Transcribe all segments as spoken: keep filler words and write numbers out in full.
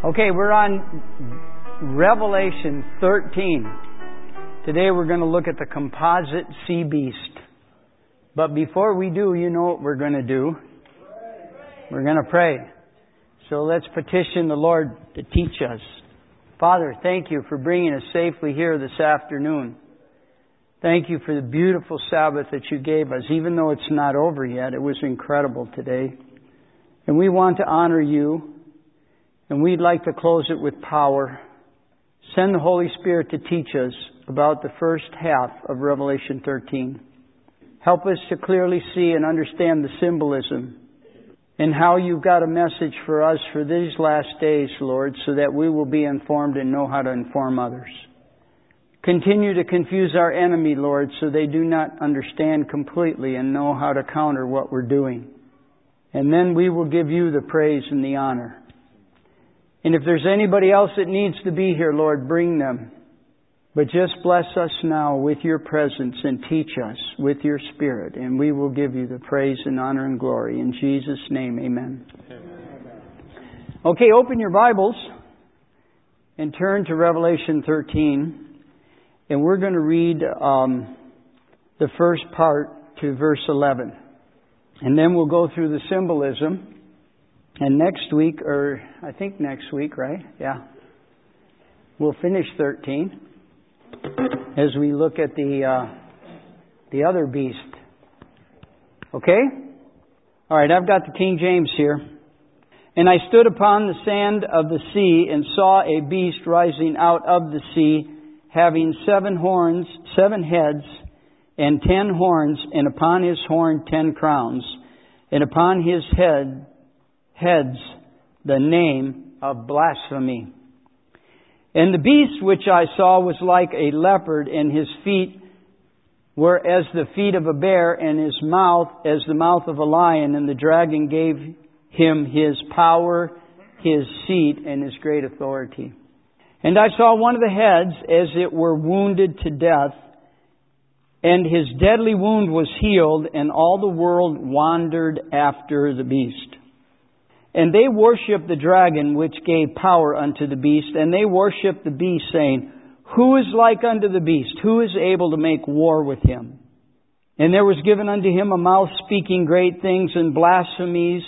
Okay, we're on Revelation thirteen. Today we're going to look at the composite sea beast. But before we do, you know what we're going to do. We're going to pray. So let's petition the Lord to teach us. Father, thank you for bringing us safely here this afternoon. Thank you for the beautiful Sabbath that you gave us. Even though it's not over yet, it was incredible today. And we want to honor you. And we'd like to close it with power. Send the Holy Spirit to teach us about the first half of Revelation thirteen. Help us to clearly see and understand the symbolism and how you've got a message for us for these last days, Lord, so that we will be informed and know how to inform others. Continue to confuse our enemy, Lord, so they do not understand completely and know how to counter what we're doing. And then we will give you the praise and the honor. And if there's anybody else that needs to be here, Lord, bring them. But just bless us now with your presence and teach us with your Spirit. And we will give you the praise and honor and glory. In Jesus' name, amen. Amen. Okay, open your Bibles and turn to Revelation thirteen. And we're going to read um, the first part to verse eleven. And then we'll go through the symbolism. And next week, or I think next week, right? Yeah. We'll finish thirteen as we look at the uh, the other beast. Okay? All right, I've got the King James here. And I stood upon the sand of the sea and saw a beast rising out of the sea, having seven horns, seven heads, and ten horns, and upon his horn ten crowns, and upon his head heads the name of blasphemy. And the beast which I saw was like a leopard, and his feet were as the feet of a bear, and his mouth as the mouth of a lion. And the dragon gave him his power, his seat, and his great authority. And I saw one of the heads as it were wounded to death, and his deadly wound was healed, and all the world wandered after the beast. And they worshipped the dragon, which gave power unto the beast. And they worshipped the beast, saying, Who is like unto the beast? Who is able to make war with him? And there was given unto him a mouth speaking great things and blasphemies.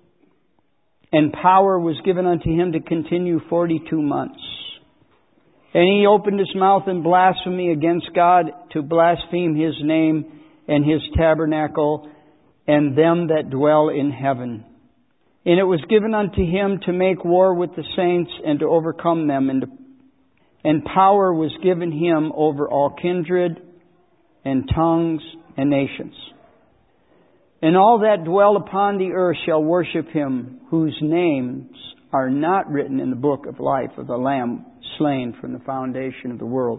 And power was given unto him to continue forty-two months. And he opened his mouth in blasphemy against God, to blaspheme his name and his tabernacle and them that dwell in heaven. And it was given unto him to make war with the saints and to overcome them. And, to, and power was given him over all kindred and tongues and nations. And all that dwell upon the earth shall worship him, whose names are not written in the book of life of the Lamb slain from the foundation of the world.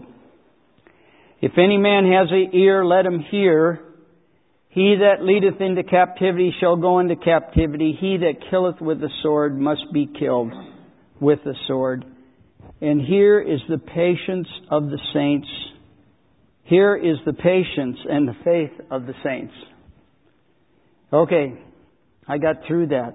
If any man has an ear, let him hear. He that leadeth into captivity shall go into captivity. He that killeth with the sword must be killed with the sword. And here is the patience of the saints. Here is the patience and the faith of the saints. Okay, I got through that.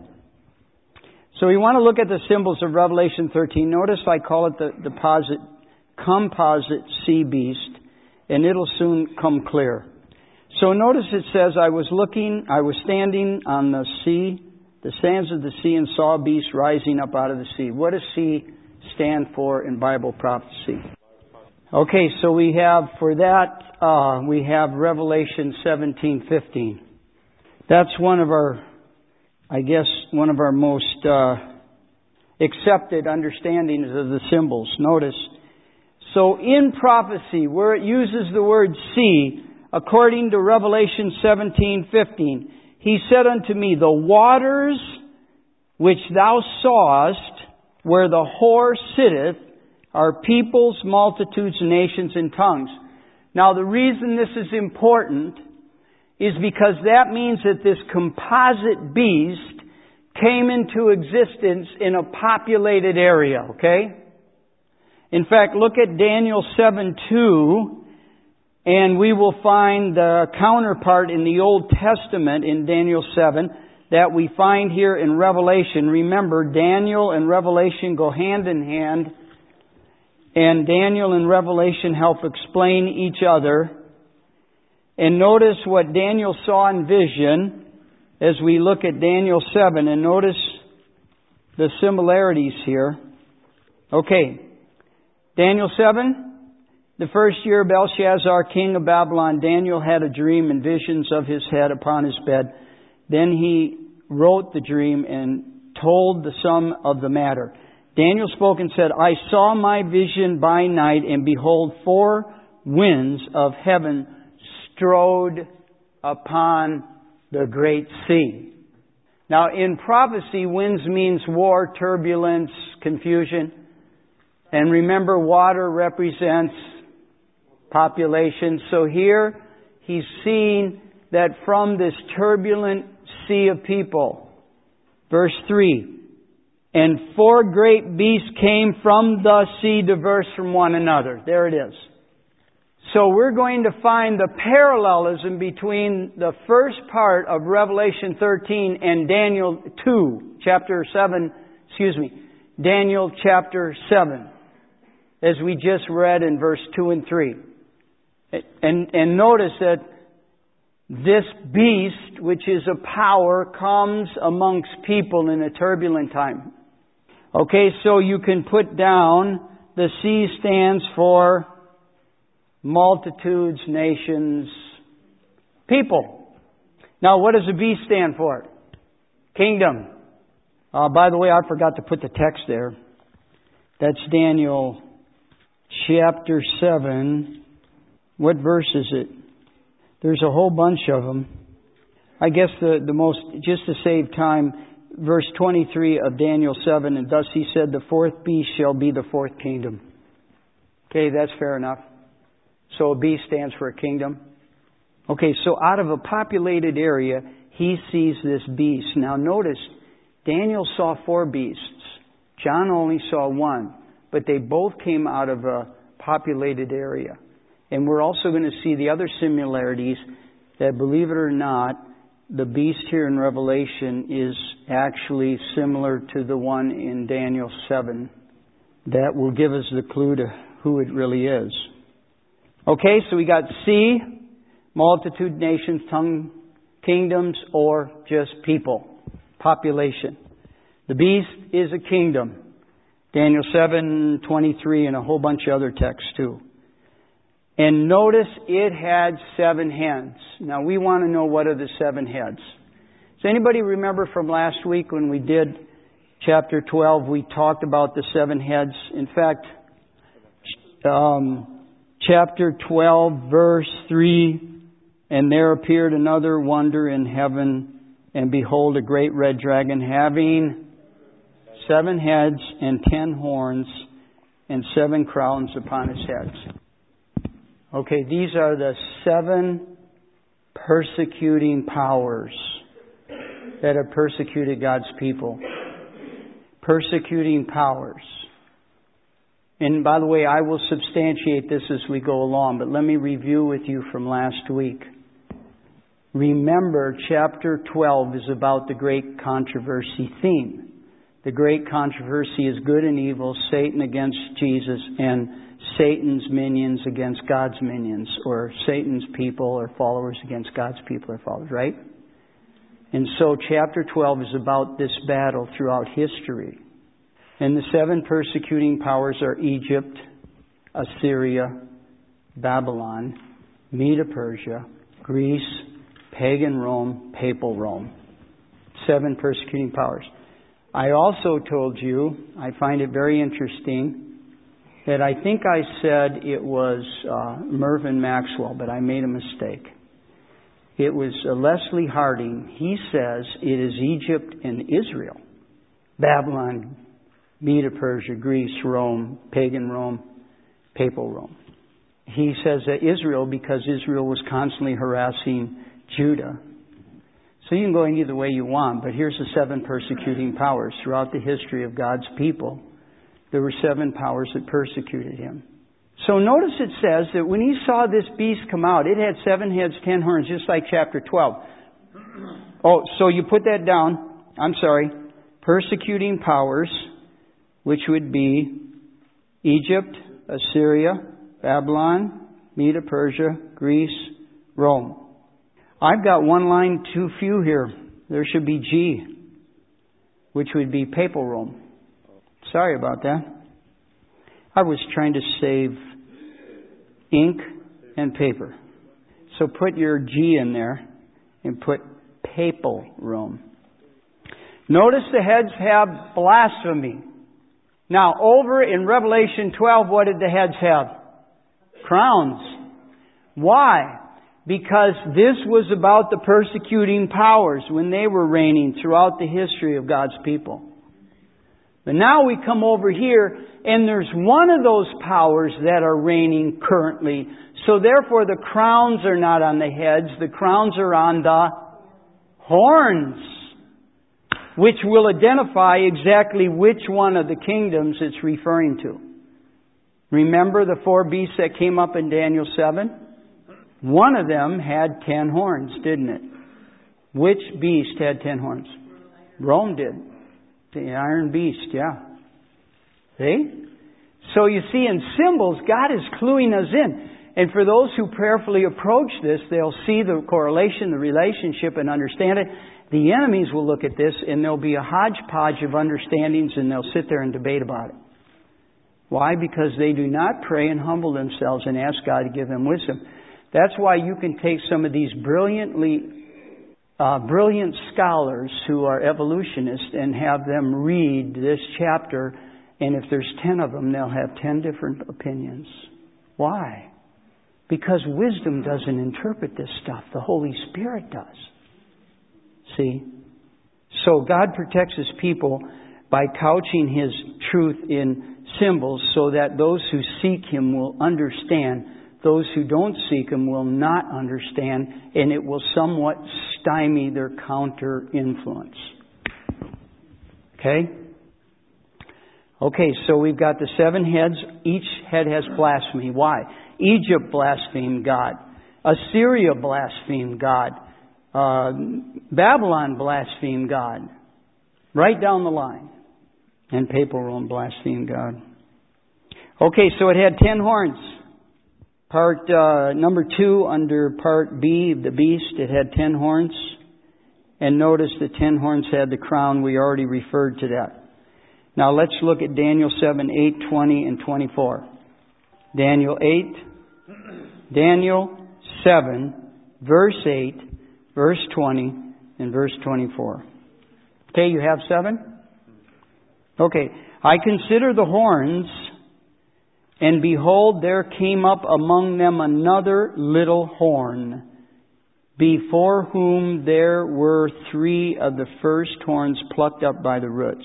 So we want to look at the symbols of Revelation thirteen. Notice I call it the, the posit, composite sea beast, and it'll soon come clear. So notice it says, I was looking, I was standing on the sea, the sands of the sea, and saw a beast rising up out of the sea. What does sea stand for in Bible prophecy? Okay, so we have, for that, uh, we have Revelation seventeen fifteen. That's one of our, I guess, one of our most uh, accepted understandings of the symbols. Notice, so in prophecy, where it uses the word sea, according to Revelation seventeen fifteen, he said unto me, The waters which thou sawest, where the whore sitteth, are peoples, multitudes, nations, and tongues. Now the reason this is important is because that means that this composite beast came into existence in a populated area, okay? In fact, look at Daniel seven two. And we will find the counterpart in the Old Testament in Daniel seven. that we find here in Revelation. Remember, Daniel and Revelation go hand in hand, and Daniel and Revelation help explain each other. And notice what Daniel saw in vision as we look at Daniel seven, and notice the similarities here. Okay, Daniel seven, the first year of Belshazzar, king of Babylon, Daniel had a dream and visions of his head upon his bed. Then he wrote the dream and told the sum of the matter. Daniel spoke and said, I saw my vision by night, and behold, four winds of heaven strode upon the great sea. Now, in prophecy, winds means war, turbulence, confusion. And remember, water represents population. So here, he's seeing that from this turbulent sea of people. Verse three. And four great beasts came from the sea, diverse from one another. There it is. So we're going to find the parallelism between the first part of Revelation thirteen and Daniel two, chapter seven, excuse me, Daniel chapter seven, as we just read in verse two and three. And, and notice that this beast, which is a power, comes amongst people in a turbulent time. Okay, so you can put down the C stands for multitudes, nations, people. Now, what does the B stand for? Kingdom. Uh, by the way, I forgot to put the text there. That's Daniel chapter seven. What verse is it? There's a whole bunch of them. I guess the, the most, just to save time, verse twenty-three of Daniel seven, and thus he said, the fourth beast shall be the fourth kingdom. Okay, that's fair enough. So a beast stands for a kingdom. Okay, so out of a populated area, he sees this beast. Now notice, Daniel saw four beasts. John only saw one. But they both came out of a populated area. And we're also going to see the other similarities that, believe it or not, the beast here in Revelation is actually similar to the one in Daniel seven. That will give us the clue to who it really is. Okay, so we got sea, multitude, nations, tongue, kingdoms, or just people, population. The beast is a kingdom. Daniel seven twenty-three and a whole bunch of other texts too. And notice it had seven heads. Now we want to know, what are the seven heads. Does anybody remember from last week when we did chapter twelve, we talked about the seven heads? In fact, um, chapter twelve, verse three, and there appeared another wonder in heaven, and behold, a great red dragon having seven heads and ten horns and seven crowns upon his heads. Okay, these are the seven persecuting powers that have persecuted God's people. Persecuting powers. And by the way, I will substantiate this as we go along, but let me review with you from last week. Remember, chapter twelve is about the great controversy theme. The great controversy is good and evil, Satan against Jesus, and Satan's minions against God's minions, or Satan's people or followers against God's people or followers, right? And so chapter twelve is about this battle throughout history. And the seven persecuting powers are Egypt, Assyria, Babylon, Medo-Persia, Greece, pagan Rome, papal Rome. Seven persecuting powers. I also told you, I find it very interesting, that I think I said it was uh, Mervyn Maxwell, but I made a mistake. It was uh, Leslie Harding. He says it is Egypt and Israel. Babylon, Medo-Persia, Greece, Rome, pagan Rome, papal Rome. He says that Israel, because Israel was constantly harassing Judah. So you can go either way you want, but here's the seven persecuting powers. Throughout the history of God's people, there were seven powers that persecuted him. So notice it says that when he saw this beast come out, it had seven heads, ten horns, just like chapter twelve. Oh, so you put that down. I'm sorry. Persecuting powers, which would be Egypt, Assyria, Babylon, Medo Persia, Greece, Rome. I've got one line too few here. There should be G, which would be Papal Rome. Sorry about that. I was trying to save ink and paper. So put your G in there and put Papal Rome. Notice the heads have blasphemy. Now, over in Revelation twelve, what did the heads have? Crowns. Why? Because this was about the persecuting powers when they were reigning throughout the history of God's people. But now we come over here, and there's one of those powers that are reigning currently. So therefore the crowns are not on the heads, the crowns are on the horns, which will identify exactly which one of the kingdoms it's referring to. Remember the four beasts that came up in Daniel seven? One of them had ten horns, didn't it? Which beast had ten horns? Rome did. The iron beast, yeah. See? So you see, in symbols, God is cluing us in. And for those who prayerfully approach this, they'll see the correlation, the relationship, and understand it. The enemies will look at this, and there'll be a hodgepodge of understandings, and they'll sit there and debate about it. Why? Because they do not pray and humble themselves and ask God to give them wisdom. That's why you can take some of these brilliantly Uh, brilliant scholars who are evolutionists and have them read this chapter, and if there's ten of them, they'll have ten different opinions. Why? Because wisdom doesn't interpret this stuff. The Holy Spirit does. See? So God protects His people by couching His truth in symbols so that those who seek Him will understand. Those who don't seek Him will not understand, and it will somewhat stymie their counter-influence. Okay? Okay, so we've got the seven heads. Each head has blasphemy. Why? Egypt blasphemed God. Assyria blasphemed God. Uh, Babylon blasphemed God. Right down the line. And Papal Rome blasphemed God. Okay, so it had ten horns. Part uh, number two under part B, the beast, it had ten horns. And notice the ten horns had the crown. We already referred to that. Now let's look at Daniel seven, eight, twenty, and twenty-four. Daniel eight, Daniel seven, verse eight, verse twenty, and verse twenty-four. Okay, you have seven? Okay. I consider the horns, and behold, there came up among them another little horn, before whom there were three of the first horns plucked up by the roots.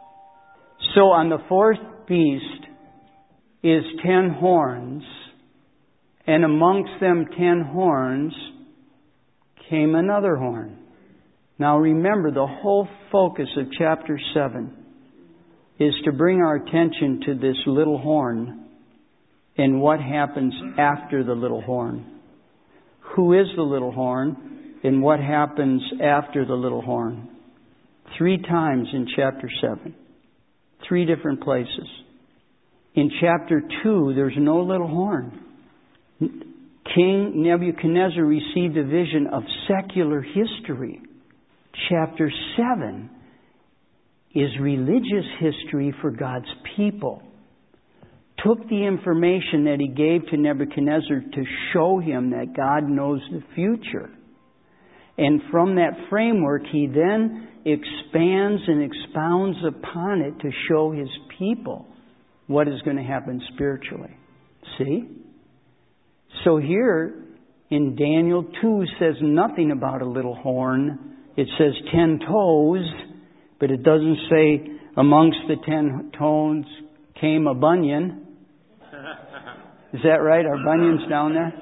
So on the fourth beast is ten horns, and amongst them ten horns came another horn. Now remember, the whole focus of chapter seven is to bring our attention to this little horn and what happens after the little horn. Who is the little horn and what happens after the little horn? Three times in chapter seven. Three different places. In chapter two, there's no little horn. King Nebuchadnezzar received a vision of secular history. Chapter seven is religious history for God's people. Took the information that he gave to Nebuchadnezzar to show him that God knows the future. And from that framework, he then expands and expounds upon it to show his people what is going to happen spiritually. See? So here in Daniel two says nothing about a little horn. It says ten toes, but it doesn't say amongst the ten toes came a bunion. Is that right? Are bunions down there?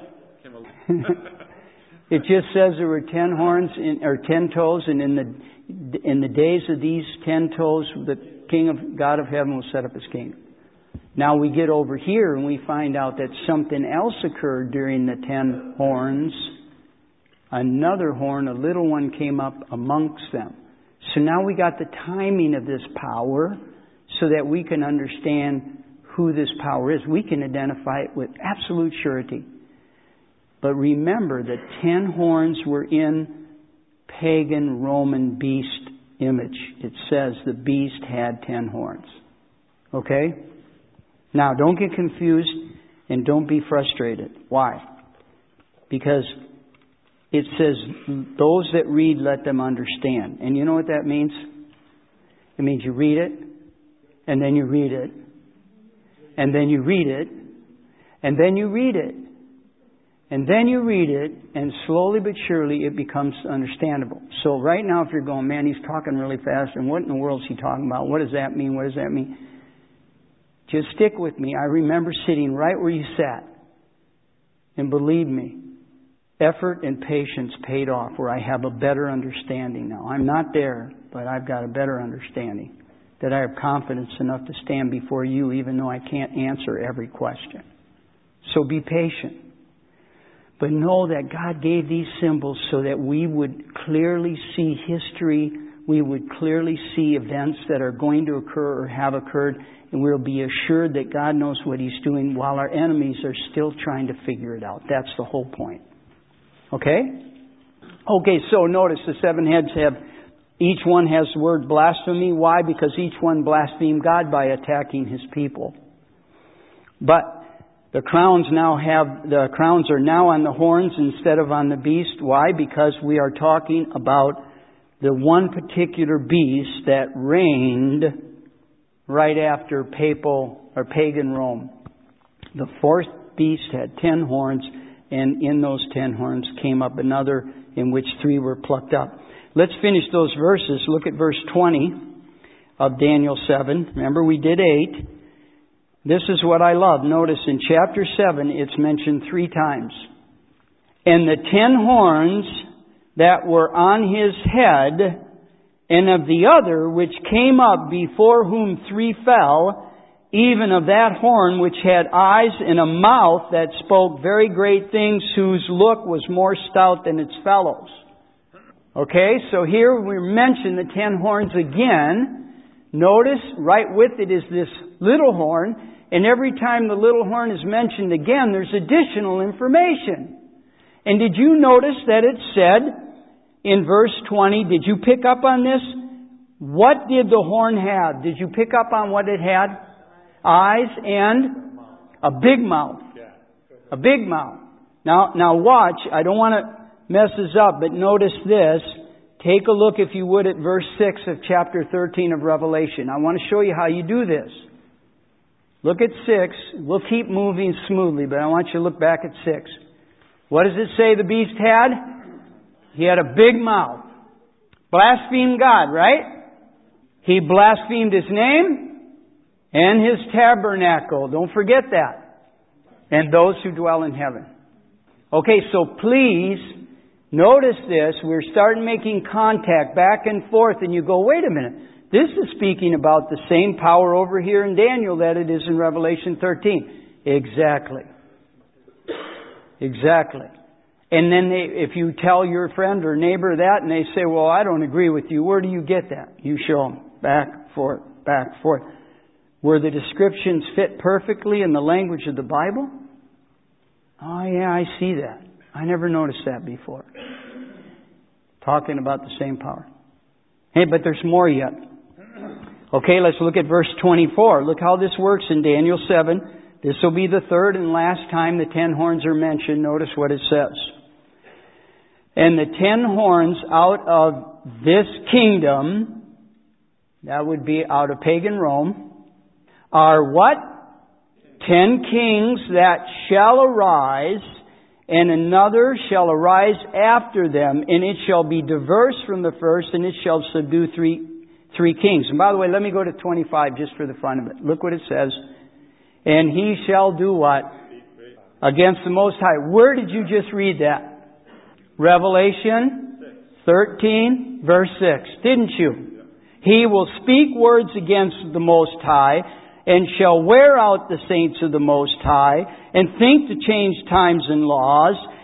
It just says there were ten horns in, or ten toes, and in the in the days of these ten toes, the King of God of Heaven will set up His kingdom. Now we get over here and we find out that something else occurred during the ten horns another horn, a little one, came up amongst them. So now we got the timing of this power so that we can understand who this power is. We can identify it with absolute surety. But remember, the ten horns were in pagan Roman beast image. It says the beast had ten horns. Okay? Now, don't get confused and don't be frustrated. Why? Because it says, those that read, let them understand. And you know what that means? It means you read it, and then you read it, and then you read it, and then you read it, and then you read it, and slowly but surely it becomes understandable. So right now if you're going, man, he's talking really fast, and what in the world is he talking about? What does that mean? What does that mean? Just stick with me. I remember sitting right where you sat. And believe me, effort and patience paid off where I have a better understanding now. I'm not there, but I've got a better understanding. That I have confidence enough to stand before you even though I can't answer every question. So be patient. But know that God gave these symbols so that we would clearly see history. We would clearly see events that are going to occur or have occurred. And we'll be assured that God knows what He's doing while our enemies are still trying to figure it out. That's the whole point. Okay? Okay, so notice the seven heads have, each one has the word blasphemy. Why? Because each one blasphemed God by attacking His people. But the crowns now have, the crowns are now on the horns instead of on the beast. Why? Because we are talking about the one particular beast that reigned right after papal or pagan Rome. The fourth beast had ten horns, and in those ten horns came up another in which three were plucked up. Let's finish those verses. Look at verse twenty of Daniel seven. Remember, we did eight. This is what I love. Notice in chapter seven, it's mentioned three times. And the ten horns that were on his head, and of the other which came up before whom three fell, even of that horn which had eyes and a mouth that spoke very great things, whose look was more stout than its fellows. Okay, so here we mention the ten horns again. Notice right with it is this little horn, and every time the little horn is mentioned again, there's additional information. And did you notice that it said in verse twenty, did you pick up on this? What did the horn have? Did you pick up on what it had? Eyes and a big mouth. A big mouth. Now, now watch. I don't want to mess this up, but notice this. Take a look, if you would, at verse six of chapter thirteen of Revelation. I want to show you how you do this. Look at six. We'll keep moving smoothly, but I want you to look back at six. What does it say the beast had? He had a big mouth. Blasphemed God, right? He blasphemed His name and His tabernacle. Don't forget that. And those who dwell in heaven. Okay, so please notice this. We're starting making contact back and forth, and you go, wait a minute. This is speaking about the same power over here in Daniel that it is in Revelation thirteen. Exactly. Exactly. And then they, if you tell your friend or neighbor that and they say, well, I don't agree with you, where do you get that? You show them back, forth, back, forth. Where the descriptions fit perfectly in the language of the Bible? Oh, yeah, I see that. I never noticed that before. Talking about the same power. Hey, but there's more yet. Okay, let's look at verse twenty-four. Look how this works in Daniel seven. This will be the third and last time the ten horns are mentioned. Notice what it says. And the ten horns out of this kingdom, that would be out of pagan Rome, are what? Ten kings that shall arise, and another shall arise after them, and it shall be diverse from the first, and it shall subdue three three kings. And by the way, let me go to twenty-five just for the fun of it. Look what it says. And he shall do what? Against the Most High. Where did you just read that? Revelation thirteen, verse six. Didn't you? He will speak words against the Most High, and shall wear out the saints of the Most High, and think to change times and laws,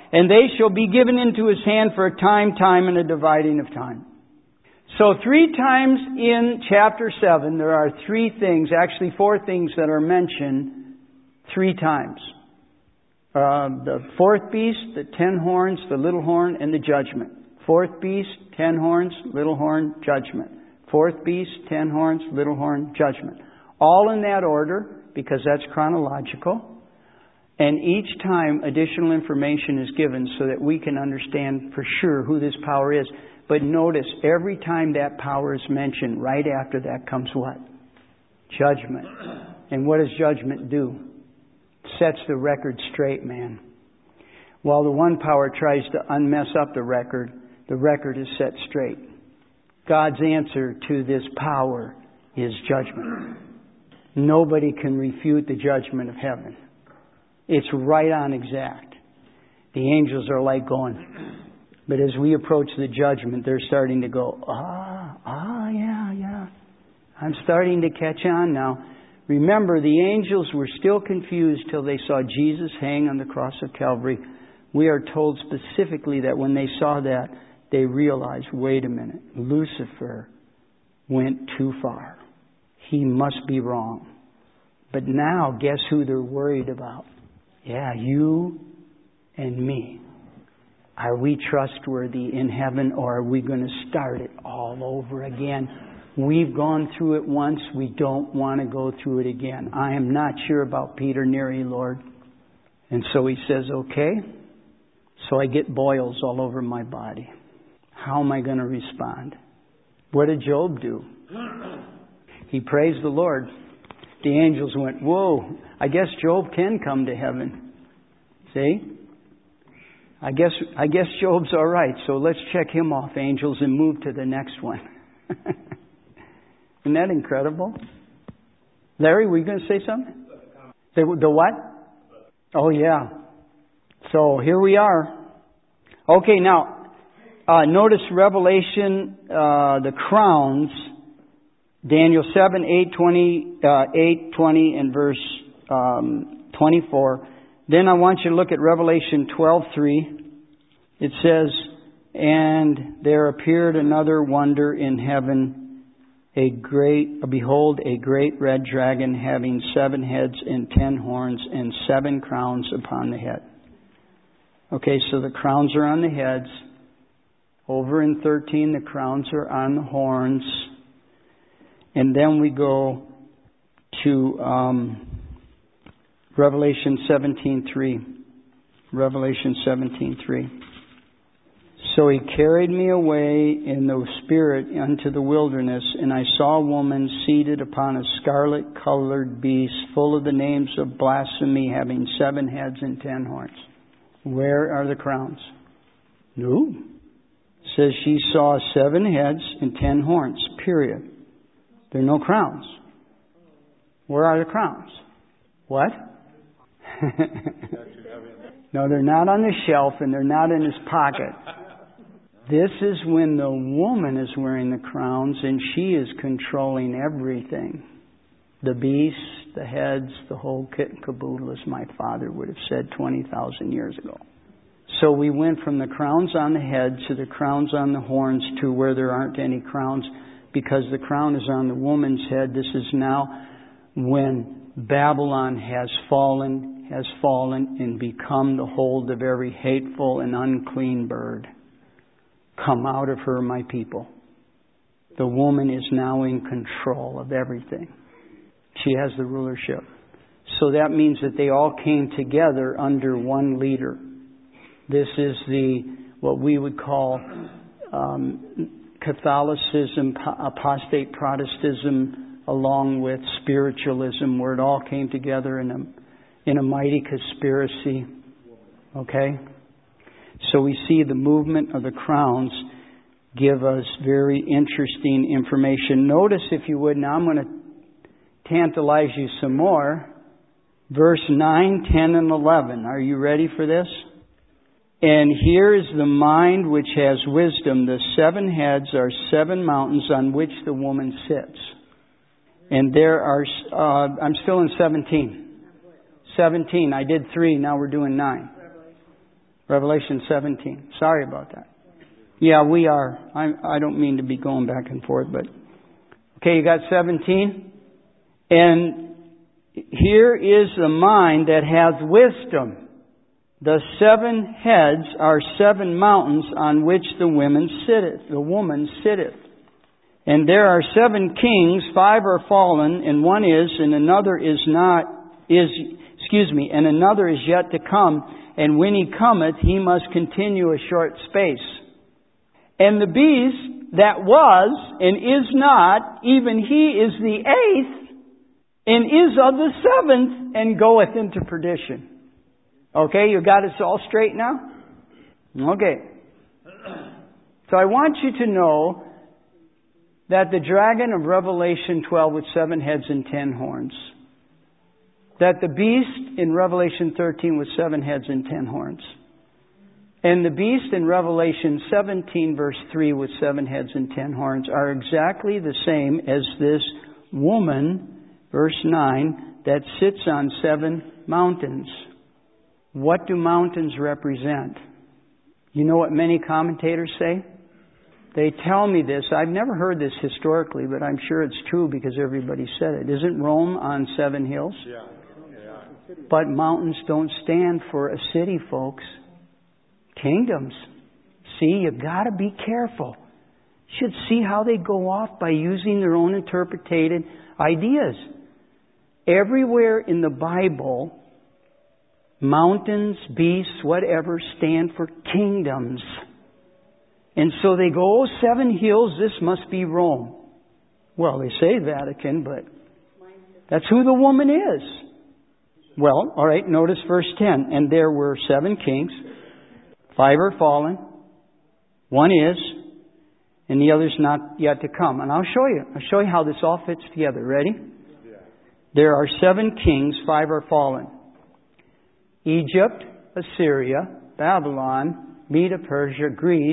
And they shall be given into his hand for a time, time, and a dividing of time. So three times in chapter seven, there are three things, actually four things that are mentioned three times. Uh, the fourth beast, the ten horns, the little horn, and the judgment. Fourth beast, ten horns, little horn, judgment. Fourth beast, ten horns, little horn, judgment. All in that order, because that's chronological. And each time additional information is given so that we can understand for sure who this power is. But notice, every time that power is mentioned, right after that comes what? Judgment. And what does judgment do? Sets the record straight, man. While the one power tries to unmess up the record, the record is set straight. God's answer to this power is judgment. Nobody can refute the judgment of heaven. It's right on exact. The angels are like going... But as we approach the judgment, they're starting to go, ah, ah, yeah, yeah. I'm starting to catch on now. Remember, the angels were still confused till they saw Jesus hang on the cross of Calvary. We are told specifically that when they saw that, they realized, wait a minute, Lucifer went too far. He must be wrong. But now, guess who they're worried about? Yeah, you and me. Are we trustworthy in heaven, or are we going to start it all over again? We've gone through it once. We don't want to go through it again. I am not sure about Peter, Neri, Lord. And so he says, okay. So I get boils all over my body. How am I going to respond? What did Job do? He praised the Lord. The angels went, whoa, I guess Job can come to heaven. See? I guess I guess Job's all right, so let's check him off, angels, and move to the next one. Isn't that incredible? Larry, were you going to say something? The, the what? Oh, yeah. So here we are. Okay, now, uh, notice Revelation, uh, the crowns, Daniel seven, eight, twenty, uh, eight, twenty, and verse um, twenty-four. Then I want you to look at Revelation twelve three. It says, and there appeared another wonder in heaven, a great, behold, a great red dragon having seven heads and ten horns and seven crowns upon the head. Okay, so the crowns are on the heads. Over in thirteen, the crowns are on the horns. And then we go to... Um, Revelation seventeen three. Revelation seventeen three. So he carried me away in the spirit unto the wilderness, and I saw a woman seated upon a scarlet-colored beast, full of the names of blasphemy, having seven heads and ten horns. Where are the crowns? No. It says she saw seven heads and ten horns, period. There are no crowns. Where are the crowns? What? No, they're not on the shelf and they're not in his pocket. This is when the woman is wearing the crowns and she is controlling everything. The beasts, the heads, the whole kit and caboodle, as my father would have said twenty thousand years ago. So we went from the crowns on the head to the crowns on the horns to where there aren't any crowns because the crown is on the woman's head. This is now when Babylon has fallen, has fallen and become the hold of every hateful and unclean bird. Come out of her, my people. The woman is now in control of everything. She has the rulership. So that means that they all came together under one leader. This is the what we would call um, Catholicism, apostate Protestantism, along with spiritualism, where it all came together in a in a mighty conspiracy. Okay? So we see the movement of the crowns give us very interesting information. Notice, if you would, now I'm going to tantalize you some more. Verse nine, ten, and eleven. Are you ready for this? And here is the mind which has wisdom. The seven heads are seven mountains on which the woman sits. And there are, uh, I'm still in seventeen. seventeen. I did three, now we're doing nine. Revelation seventeen. Sorry about that. Yeah, we are. I, I don't mean to be going back and forth, but... Okay, you got seventeen? And here is the mind that hath wisdom. The seven heads are seven mountains on which the women sitteth. The woman sitteth. And there are seven kings, five are fallen, and one is, and another is not, is, excuse me, and another is yet to come. And when he cometh, he must continue a short space. And the beast that was and is not, even he is the eighth, and is of the seventh, and goeth into perdition. Okay, you got us all straight now? Okay. So I want you to know that the dragon of Revelation twelve with seven heads and ten horns, that the beast in Revelation thirteen with seven heads and ten horns, and the beast in Revelation seventeen verse three with seven heads and ten horns are exactly the same as this woman, verse nine, that sits on seven mountains. What do mountains represent? You know what many commentators say? They tell me this. I've never heard this historically, but I'm sure it's true because everybody said it. Isn't Rome on seven hills? Yeah. Yeah. But mountains don't stand for a city, folks. Kingdoms. See, you've got to be careful. You should see how they go off by using their own interpreted ideas. Everywhere in the Bible, mountains, beasts, whatever, stand for kingdoms. And so they go, oh, seven hills, this must be Rome. Well, they say Vatican, but that's who the woman is. Well, all right, notice verse ten. And there were seven kings. Five are fallen. One is, and the other's not yet to come. And I'll show you. I'll show you how this all fits together. Ready? Yeah. There are seven kings. Five are fallen. Egypt, Assyria, Babylon, Media, Persia, Greece.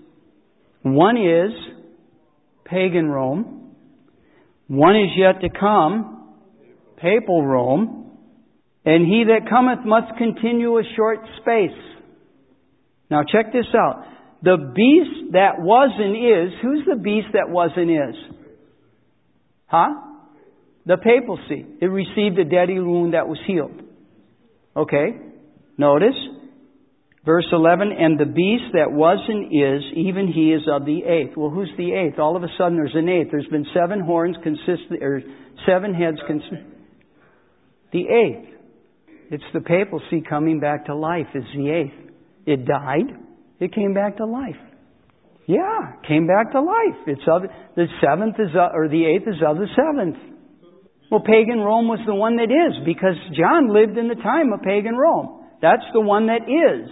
One is pagan Rome. One is yet to come, papal Rome. And he that cometh must continue a short space. Now check this out. The beast that was and is, who's the beast that was and is? Huh? The papacy. It received a deadly wound that was healed. Okay. Notice. Verse eleven, and the beast that was and is, even he is of the eighth. Well, who's the eighth? All of a sudden there's an eighth. There's been seven horns consist, or seven heads consist. The eighth. It's the papacy coming back to life is the eighth. It died. It came back to life. Yeah, came back to life. It's of the seventh is of, or the eighth is of the seventh. Well, pagan Rome was the one that is, because John lived in the time of pagan Rome. That's the one that is.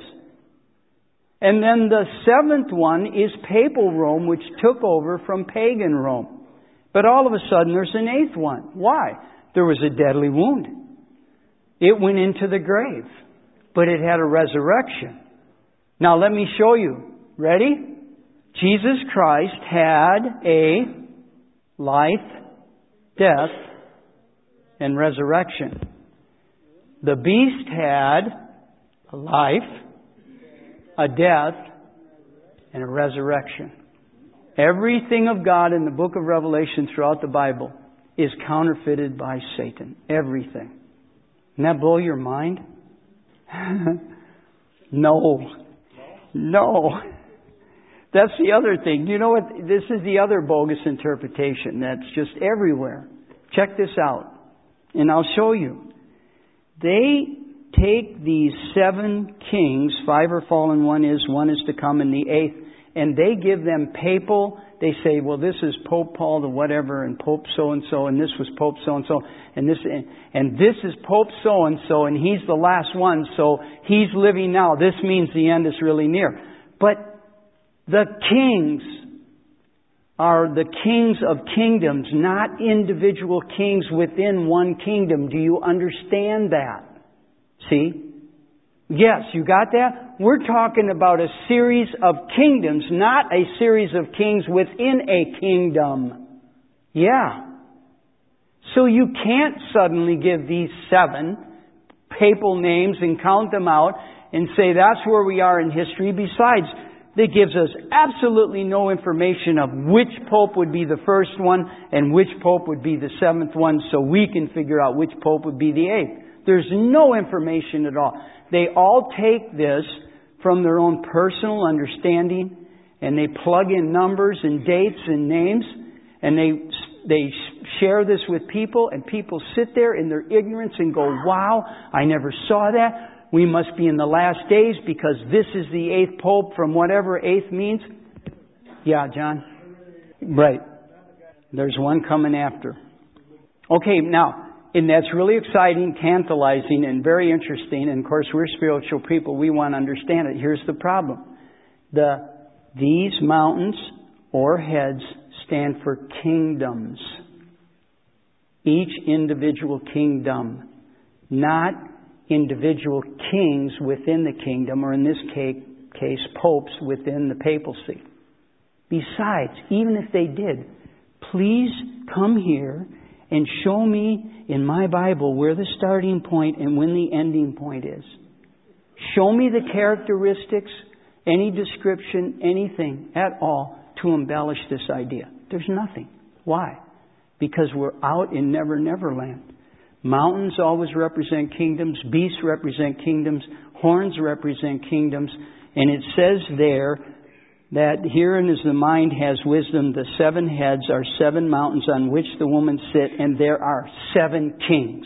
And then the seventh one is papal Rome, which took over from pagan Rome. But all of a sudden there's an eighth one. Why? There was a deadly wound. It went into the grave, but it had a resurrection. Now let me show you. Ready? Jesus Christ had a life, death, and resurrection. The beast had a life, a death, and a resurrection. Everything of God in the book of Revelation throughout the Bible is counterfeited by Satan. Everything. Doesn't that blow your mind? No. No. That's the other thing. You know what? This is the other bogus interpretation that's just everywhere. Check this out. And I'll show you. They take these seven kings, five are fallen, one is, one is to come, and the eighth, and they give them papal. They say, well, this is Pope Paul the whatever, and Pope so-and-so, and this was Pope so-and-so, and this, and this is Pope so-and-so, and he's the last one, so he's living now. This means the end is really near. But the kings are the kings of kingdoms, not individual kings within one kingdom. Do you understand that? See? Yes, you got that? We're talking about a series of kingdoms, not a series of kings within a kingdom. Yeah. So you can't suddenly give these seven papal names and count them out and say that's where we are in history. Besides, that gives us absolutely no information of which pope would be the first one and which pope would be the seventh one, so we can figure out which pope would be the eighth. There's no information at all. They all take this from their own personal understanding, and they plug in numbers and dates and names, and they they share this with people, and people sit there in their ignorance and go, wow, I never saw that. We must be in the last days because this is the eighth pope from whatever eighth means. Yeah, John? Right. There's one coming after. Okay, now, and that's really exciting, tantalizing, and very interesting. And of course, we're spiritual people. We want to understand it. Here's the problem. The These mountains or heads stand for kingdoms. Each individual kingdom. Not individual kings within the kingdom, or in this case, popes within the papacy. Besides, even if they did, please come here and show me in my Bible where the starting point and when the ending point is. Show me the characteristics, any description, anything at all to embellish this idea. There's nothing. Why? Because we're out in Never Never Land. Mountains always represent kingdoms. Beasts represent kingdoms. Horns represent kingdoms. And it says there that herein as the mind has wisdom, the seven heads are seven mountains on which the woman sit, and there are seven kings.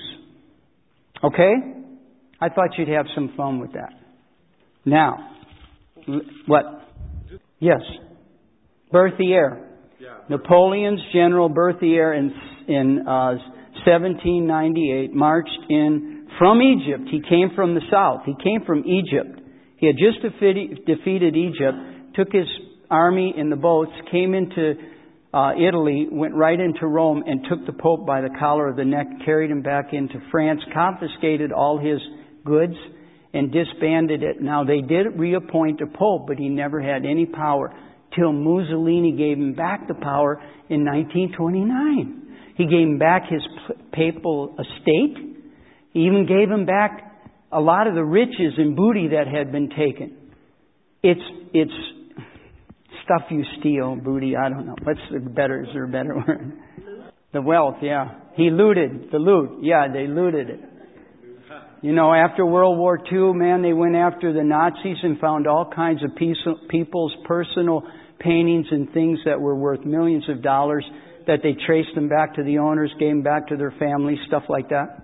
Okay? I thought you'd have some fun with that. Now, what? Yes. Berthier. Napoleon's general Berthier in, in uh, seventeen ninety-eight marched in from Egypt. He came from the south. He came from Egypt. He had just defeated, defeated Egypt, took his army in the boats, came into uh, Italy, went right into Rome, and took the Pope by the collar of the neck, carried him back into France, confiscated all his goods, and disbanded it. Now, they did reappoint a Pope, but he never had any power till Mussolini gave him back the power in nineteen twenty-nine. He gave him back his papal estate. He even gave him back a lot of the riches and booty that had been taken. It's it's stuff you steal, booty, I don't know. What's the better, is there a better word? The wealth, yeah. He looted, the loot. Yeah, they looted it. You know, after World War Two, man, they went after the Nazis and found all kinds of people's personal paintings and things that were worth millions of dollars, that they traced them back to the owners, gave them back to their families, stuff like that.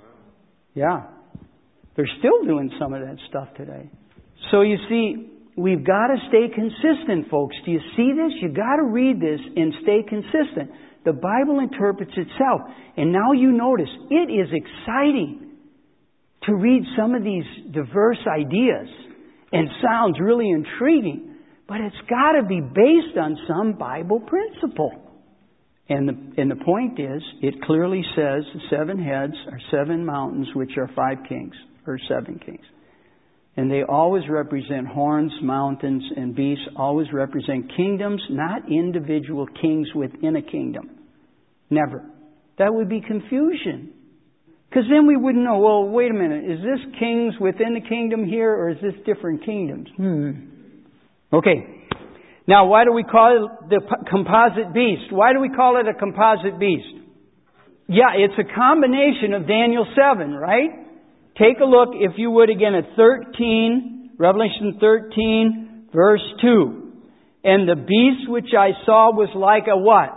Yeah. They're still doing some of that stuff today. So you see, we've got to stay consistent, folks. Do you see this? You've got to read this and stay consistent. The Bible interprets itself. And now you notice, it is exciting to read some of these diverse ideas and sounds really intriguing. But it's got to be based on some Bible principle. And the, and the point is, it clearly says the seven heads are seven mountains, which are five kings, or seven kings. And they always represent horns, mountains, and beasts, always represent kingdoms, not individual kings within a kingdom. Never. That would be confusion. Because then we wouldn't know, well, wait a minute, is this kings within the kingdom here, or is this different kingdoms? Hmm. Okay. Now, why do we call it the composite beast? Why do we call it a composite beast? Yeah, it's a combination of Daniel seven, right? Take a look, if you would, again at thirteen, Revelation thirteen, verse two. And the beast which I saw was like a what?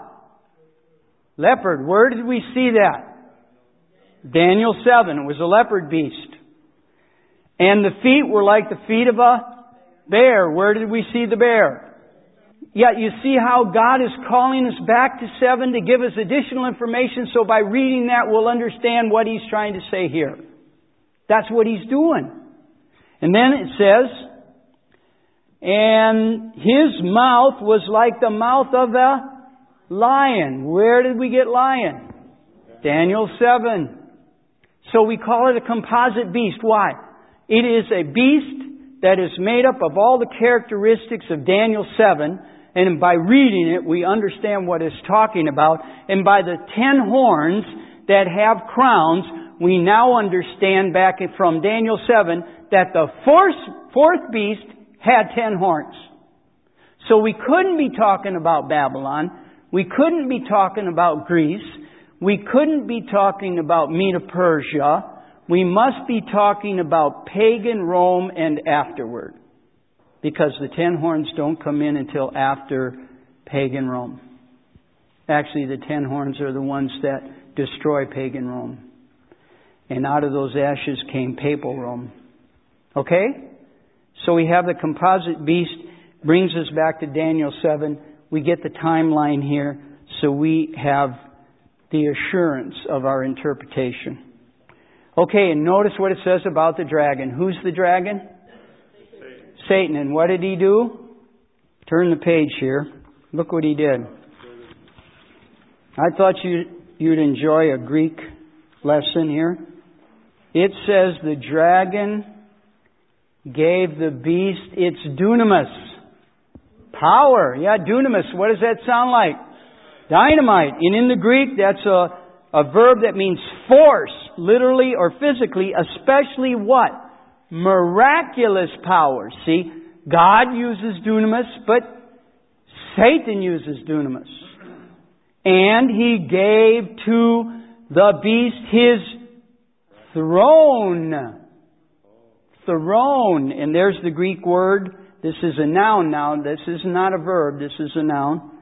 Leopard. Where did we see that? Daniel seven. It was a leopard beast. And the feet were like the feet of a bear. Where did we see the bear? Yet you see how God is calling us back to seven to give us additional information. So by reading that, we'll understand what He's trying to say here. That's what He's doing. And then it says, and His mouth was like the mouth of a lion. Where did we get lion? Daniel seven. So we call it a composite beast. Why? It is a beast that is made up of all the characteristics of Daniel seven. And by reading it, we understand what it's talking about. And by the ten horns that have crowns, we now understand back from Daniel seven that the fourth, fourth beast had ten horns. So we couldn't be talking about Babylon. We couldn't be talking about Greece. We couldn't be talking about Medo-Persia. We must be talking about pagan Rome and afterward. Because the ten horns don't come in until after pagan Rome. Actually, the ten horns are the ones that destroy pagan Rome. And out of those ashes came papal Rome. Okay? So we have the composite beast. Brings us back to Daniel seven. We get the timeline here. So we have the assurance of our interpretation. Okay, and notice what it says about the dragon. Who's the dragon? Satan. Satan. And what did he do? Turn the page here. Look what he did. I thought you, you'd enjoy a Greek lesson here. It says the dragon gave the beast its dunamis. Power. Yeah, dunamis. What does that sound like? Dynamite. And in the Greek, that's a, a verb that means force, literally or physically, especially what? Miraculous power. See, God uses dunamis, but Satan uses dunamis. And he gave to the beast his throne. Throne. And there's the Greek word. This is a noun now. This is not a verb. This is a noun.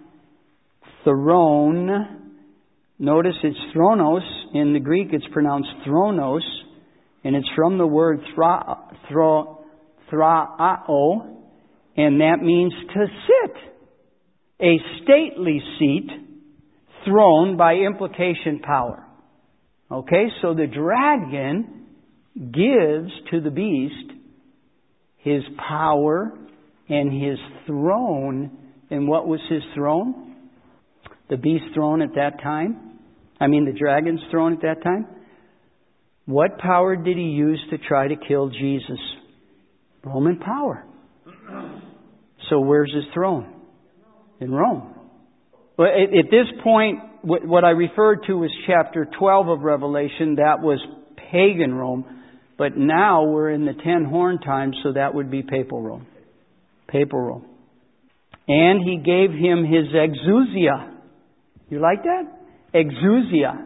Throne. Notice it's thronos. In the Greek it's pronounced thronos. And it's from the word thra, thro, thrao. And that means to sit. A stately seat. Throne, by implication, power. Okay, so the dragon gives to the beast his power and his throne. And what was his throne? The beast's throne at that time. I mean the dragon's throne at that time. What power did he use to try to kill Jesus? Roman power. So where's his throne? In Rome. Well, at, at this point, what, what I referred to was chapter twelve of Revelation. That was pagan Rome. But now we're in the ten horn time, so that would be papal Rome. Papal Rome. And he gave him his exousia. You like that? Exousia.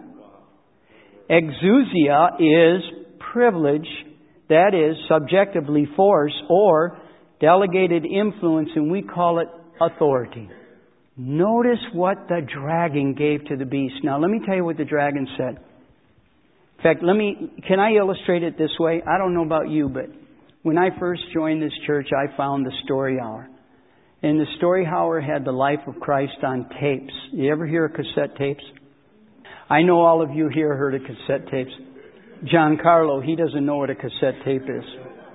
Exousia is privilege, that is subjectively force or delegated influence, and we call it authority. Notice what the dragon gave to the beast. Now let me tell you what the dragon said. In fact, let me, can I illustrate it this way? I don't know about you, but when I first joined this church, I found the Story Hour. And the Story Hour had the life of Christ on tapes. You ever hear of cassette tapes? I know all of you here heard of cassette tapes. John Carlo, he doesn't know what a cassette tape is.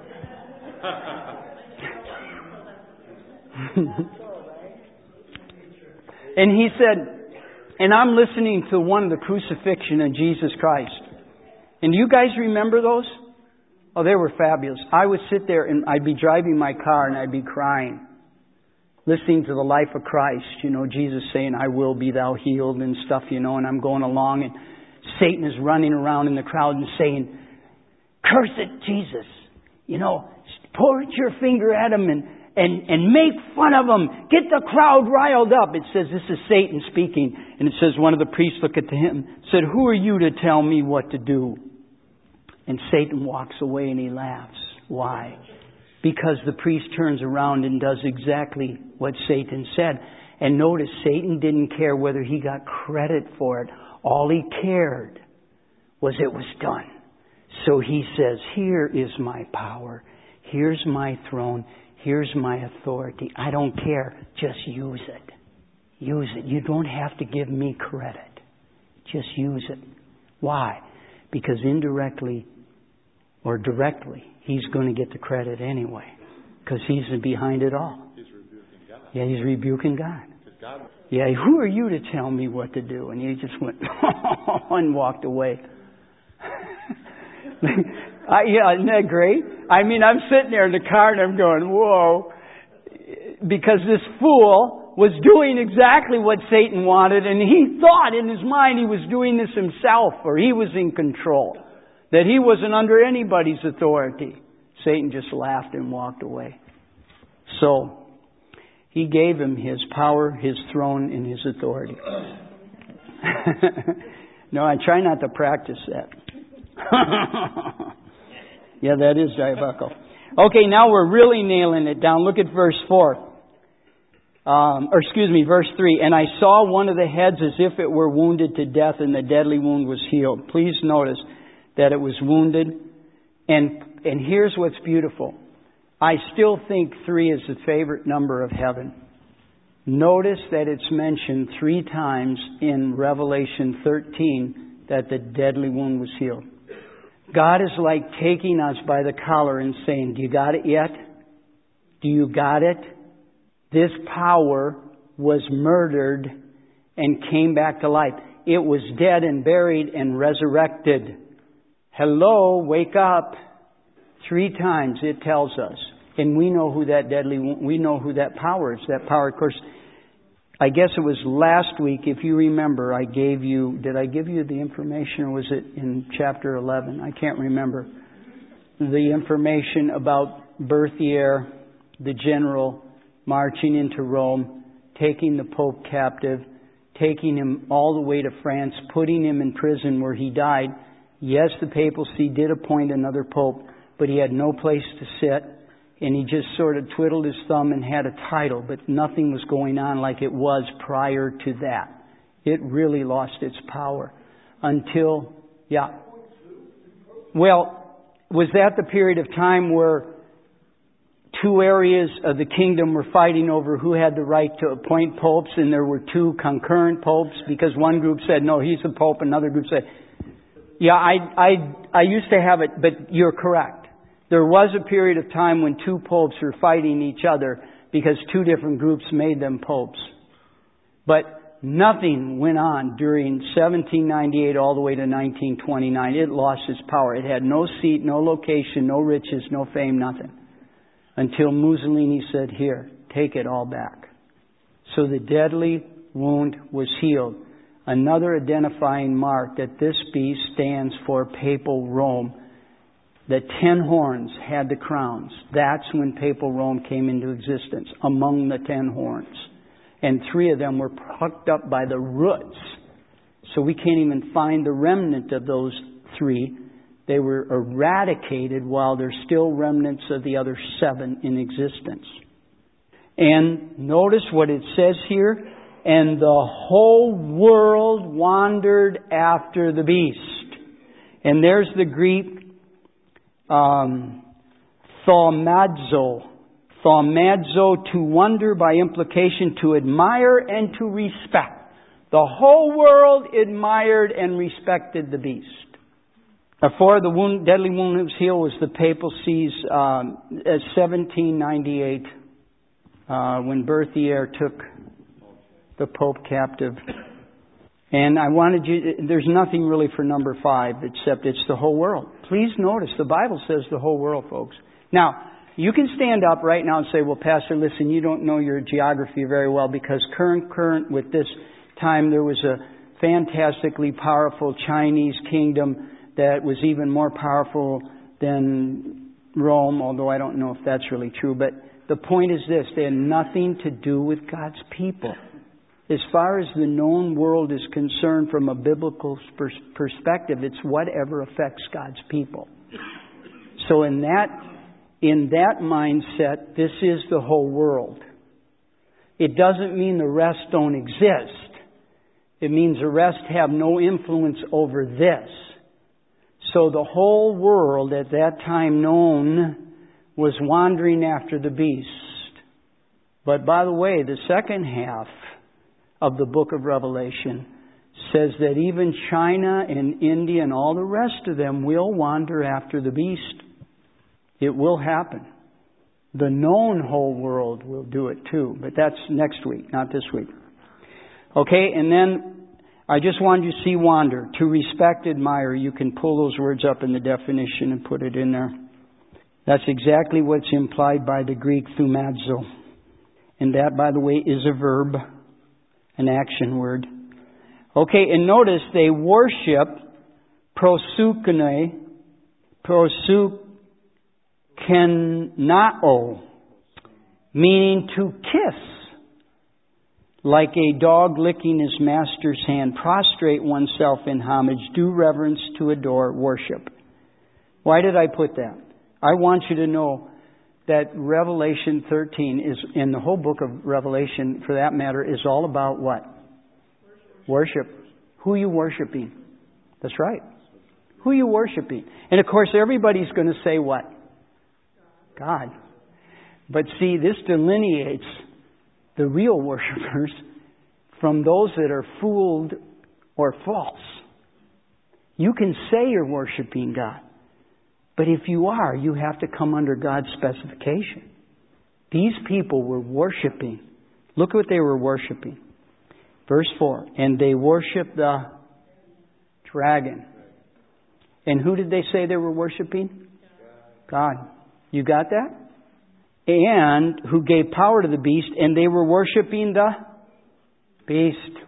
And he said, and I'm listening to one of the crucifixion of Jesus Christ. And do you guys remember those? Oh, they were fabulous. I would sit there and I'd be driving my car and I'd be crying. Listening to the life of Christ, you know, Jesus saying, I will be thou healed and stuff, you know, and I'm going along and Satan is running around in the crowd and saying, curse it, Jesus. You know, point your finger at him and, and, and make fun of him. Get the crowd riled up. It says, this is Satan speaking. And it says, one of the priests looked at him, said, who are you to tell me what to do? And Satan walks away and he laughs. Why? Because the priest turns around and does exactly what Satan said. And notice, Satan didn't care whether he got credit for it. All he cared was it was done. So he says, here is my power. Here's my throne. Here's my authority. I don't care. Just use it. Use it. You don't have to give me credit. Just use it. Why? Because indirectly or directly, he's going to get the credit anyway. Because he's behind it all. He's rebuking God. Yeah, he's rebuking God. God. Yeah, who are you to tell me what to do? And he just went and walked away. I, yeah, isn't that great? I mean, I'm sitting there in the car and I'm going, whoa. Because this fool was doing exactly what Satan wanted, and he thought in his mind he was doing this himself, or he was in control. that he wasn't under anybody's authority. Satan just laughed and walked away. So, he gave him his power, his throne, and his authority. No, I try not to practice that. Yeah, that is diabolical. Okay, now we're really nailing it down. Look at verse four. Um, or excuse me, verse three. And I saw one of the heads as if it were wounded to death, and the deadly wound was healed. Please notice that it was wounded. And and here's what's beautiful. I still think three is the favorite number of heaven. Notice that it's mentioned three times in Revelation thirteen that the deadly wound was healed. God is like taking us by the collar and saying, do you got it yet? Do you got it? This power was murdered and came back to life. It was dead and buried and resurrected. Hello, wake up. Three times it tells us. And we know who that deadly, we know who that power is. That power, of course, I guess it was last week, if you remember, I gave you, did I give you the information or was it in chapter eleven? I can't remember. The information about Berthier, the general, marching into Rome, taking the Pope captive, taking him all the way to France, putting him in prison where he died. Yes, the papacy did appoint another Pope, but he had no place to sit, and he just sort of twiddled his thumb and had a title, but nothing was going on like it was prior to that. It really lost its power until, yeah. Well, was that the period of time where two areas of the kingdom were fighting over who had the right to appoint popes, and there were two concurrent popes because one group said, no, he's the pope, another group said, yeah, I, I, I used to have it, but you're correct. There was a period of time when two popes were fighting each other because two different groups made them popes. But nothing went on during seventeen ninety-eight all the way to nineteen twenty-nine. It lost its power. It had no seat, no location, no riches, no fame, nothing. Until Mussolini said, here, take it all back. So the deadly wound was healed. Another identifying mark that this beast stands for Papal Rome. The ten horns had the crowns. That's when Papal Rome came into existence, among the ten horns. And three of them were plucked up by the roots. So we can't even find the remnant of those three. They were eradicated while there's still remnants of the other seven in existence. And notice what it says here. And the whole world wandered after the beast. And there's the Greek um, thaumazo. Thaumazo, to wonder, by implication, to admire and to respect. The whole world admired and respected the beast. For the wound, deadly wound was healed was the papacy's um, seventeen ninety-eight uh, when Berthier took the Pope captive. And I wanted you, there's nothing really for number five except it's the whole world. Please notice the Bible says the whole world, folks. Now, you can stand up right now and say, well, Pastor, listen, you don't know your geography very well because current, current with this time there was a fantastically powerful Chinese kingdom that was even more powerful than Rome, although I don't know if that's really true. But the point is this, they had nothing to do with God's people. As far as the known world is concerned from a biblical pers- perspective, it's whatever affects God's people. So in that, in that mindset, this is the whole world. It doesn't mean the rest don't exist. It means the rest have no influence over this. So the whole world at that time known was wandering after the beast. But by the way, the second half of the book of Revelation says that even China and India and all the rest of them will wander after the beast. It will happen. The known whole world will do it too, but that's next week, not this week. Okay, and then I just wanted you to see wander. To respect, admire. You can pull those words up in the definition and put it in there. That's exactly what's implied by the Greek thaumazo. And that, by the way, is a verb, an action word. Okay, and notice they worship prosukone prosukenao, meaning to kiss. Like a dog licking his master's hand, prostrate oneself in homage, do reverence, to adore, worship. Why did I put that? I want you to know that Revelation thirteen is, in the whole book of Revelation, for that matter, is all about what? Worship. Worship. Who are you worshiping? That's right. Who are you worshiping? And of course, everybody's going to say what? God. But see, this delineates the real worshipers from those that are fooled or false. You can say you're worshiping God, but if you are, you have to come under God's specification. These people were worshiping. Look what they were worshiping. Verse four, and they worshiped the dragon. And who did they say they were worshiping? God. You got that? And who gave power to the beast, and they were worshiping the beast.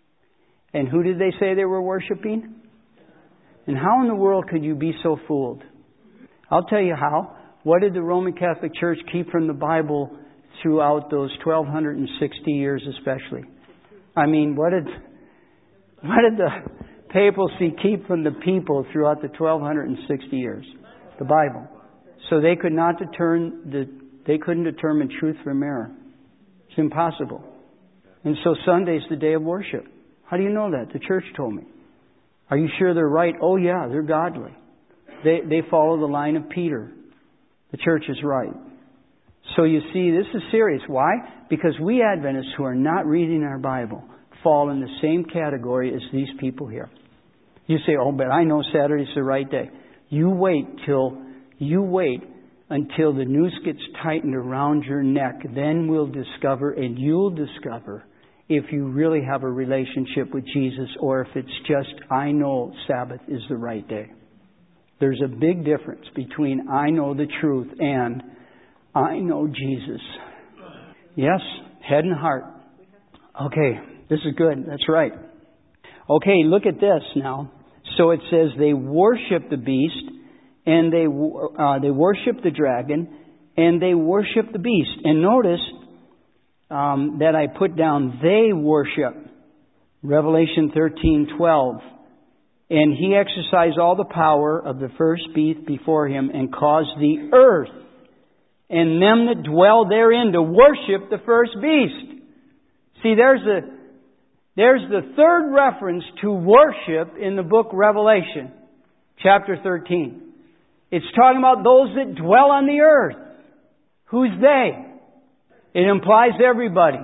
And who did they say they were worshiping? And how in the world could you be so fooled? I'll tell you how. What did the Roman Catholic Church keep from the Bible throughout those twelve sixty years especially? I mean, what did what did the papacy keep from the people throughout the twelve sixty years? The Bible. So they could not determine the They couldn't determine truth from error. It's impossible. And so Sunday's the day of worship. How do you know that? The church told me. Are you sure they're right? Oh yeah, they're godly. They they follow the line of Peter. The church is right. So you see, this is serious. Why? Because we Adventists who are not reading our Bible fall in the same category as these people here. You say, oh, but I know Saturday's the right day. You wait till, you wait until the noose gets tightened around your neck. Then we'll discover, and you'll discover, if you really have a relationship with Jesus or if it's just, I know Sabbath is the right day. There's a big difference between I know the truth and I know Jesus. Yes, head and heart. Okay, this is good. That's right. Okay, look at this now. So it says they worship the beast, and they uh, they worship the dragon, and they worship the beast. And notice um, that I put down, they worship. Revelation thirteen twelve. And he exercised all the power of the first beast before him, and caused the earth and them that dwell therein to worship the first beast. See, there's a there's the third reference to worship in the book Revelation, chapter thirteen. It's talking about those that dwell on the earth. Who's they? It implies everybody.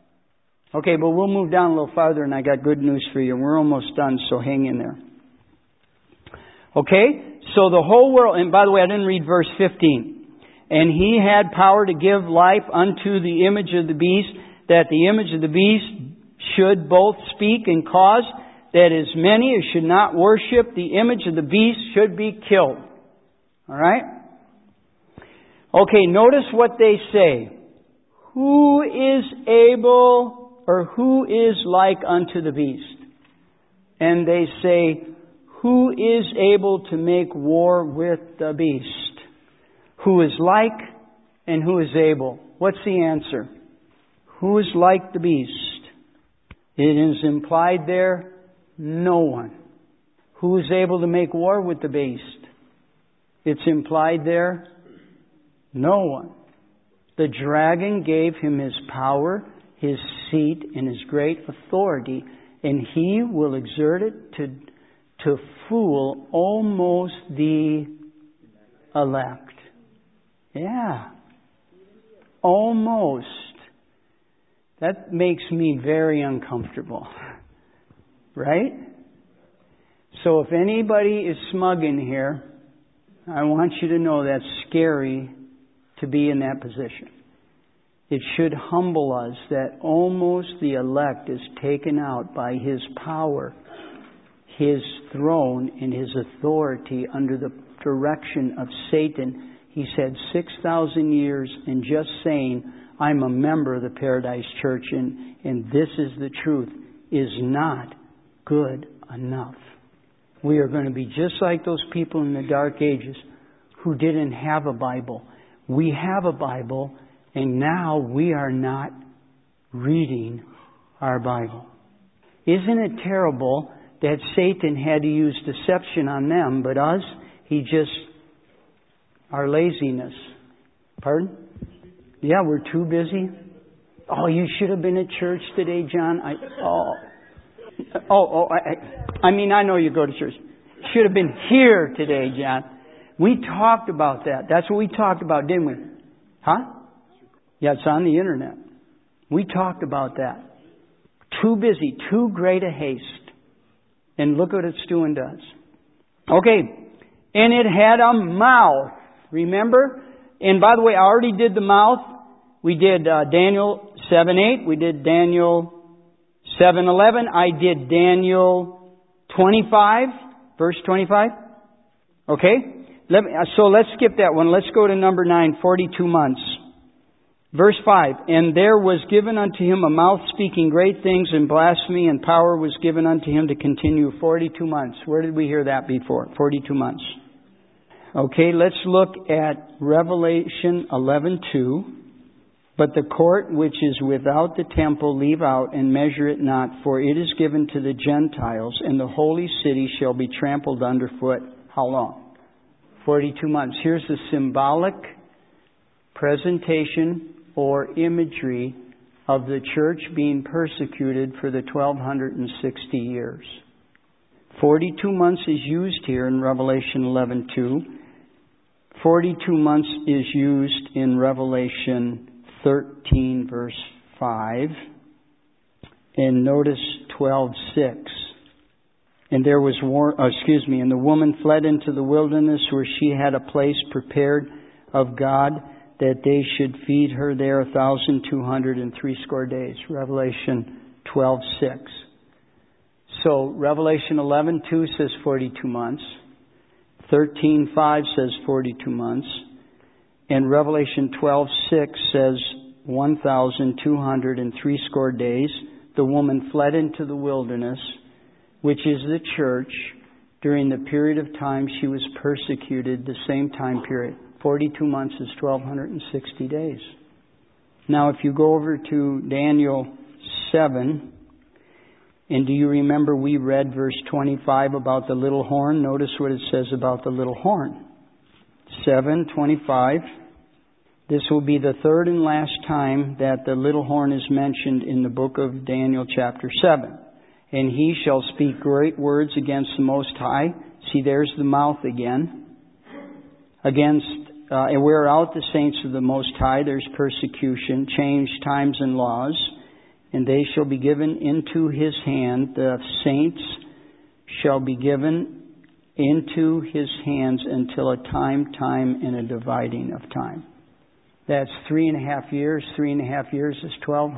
Okay, but we'll move down a little farther, and I got good news for you. We're almost done, so hang in there. Okay, so the whole world, and by the way, I didn't read verse fifteen. And he had power to give life unto the image of the beast, that the image of the beast should both speak and cause that as many as should not worship the image of the beast should be killed. All right? Okay, notice what they say. Who is able, or who is like unto the beast? And they say, who is able to make war with the beast? Who is like and who is able? What's the answer? Who is like the beast? It is implied there, no one. Who is able to make war with the beast? It's implied there, no one. The dragon gave him his power, his seat, and his great authority, and he will exert it to, to fool almost the elect. Yeah. Almost. That makes me very uncomfortable. Right? So if anybody is smug in here, I want you to know that's scary to be in that position. It should humble us that almost the elect is taken out by his power, his throne, and his authority under the direction of Satan. He said six thousand years in just saying, I'm a member of the Paradise Church and, and this is the truth, is not good enough. We are going to be just like those people in the Dark Ages who didn't have a Bible. We have a Bible, and now we are not reading our Bible. Isn't it terrible that Satan had to use deception on them, but us, he just, our laziness. Pardon? Yeah, we're too busy. Oh, you should have been at church today, John. I, oh, oh, oh I, I mean, I know you go to church. Should have been here today, John. We talked about that. That's what we talked about, didn't we? Huh? Yeah, it's on the internet. We talked about that. Too busy, too great a haste. And look what it's doing to us. Okay. And it had a mouth. Remember? And by the way, I already did the mouth. We did uh, Daniel seven eight. We did Daniel seven eleven. I did Daniel twenty-five, verse twenty-five. Okay? Let me, so let's skip that one. Let's go to number nine, forty-two months. Verse five, and there was given unto him a mouth speaking great things and blasphemy, and power was given unto him to continue forty-two months. Where did we hear that before? forty-two months. Okay, let's look at Revelation eleven two. But the court which is without the temple leave out, and measure it not, for it is given to the Gentiles, and the holy city shall be trampled underfoot. How long? forty-two months. Here's the symbolic presentation or imagery of the church being persecuted for the twelve sixty years. forty-two months is used here in Revelation eleven two. forty-two months is used in Revelation thirteen verse five. And notice twelve six. And there was war, uh, excuse me, and the woman fled into the wilderness where she had a place prepared of God, that they should feed her there a thousand two hundred and three score days. Revelation twelve six. So Revelation eleven two says forty-two months. thirteen five says forty-two months. And Revelation twelve six says one thousand two hundred and three score days. The woman fled into the wilderness, which is the church, during the period of time she was persecuted, the same time period. forty-two months is twelve sixty days. Now, if you go over to Daniel seven, and do you remember we read verse twenty-five about the little horn? Notice what it says about the little horn. seven twenty-five. This will be the third and last time that the little horn is mentioned in the book of Daniel chapter seven. And he shall speak great words against the Most High. See, there's the mouth again. Against, uh, and wear out the saints of the Most High. There's persecution, change times and laws. And they shall be given into his hand. The saints shall be given into his hands until a time, time, and a dividing of time. That's three and a half years. Three and a half years is twelve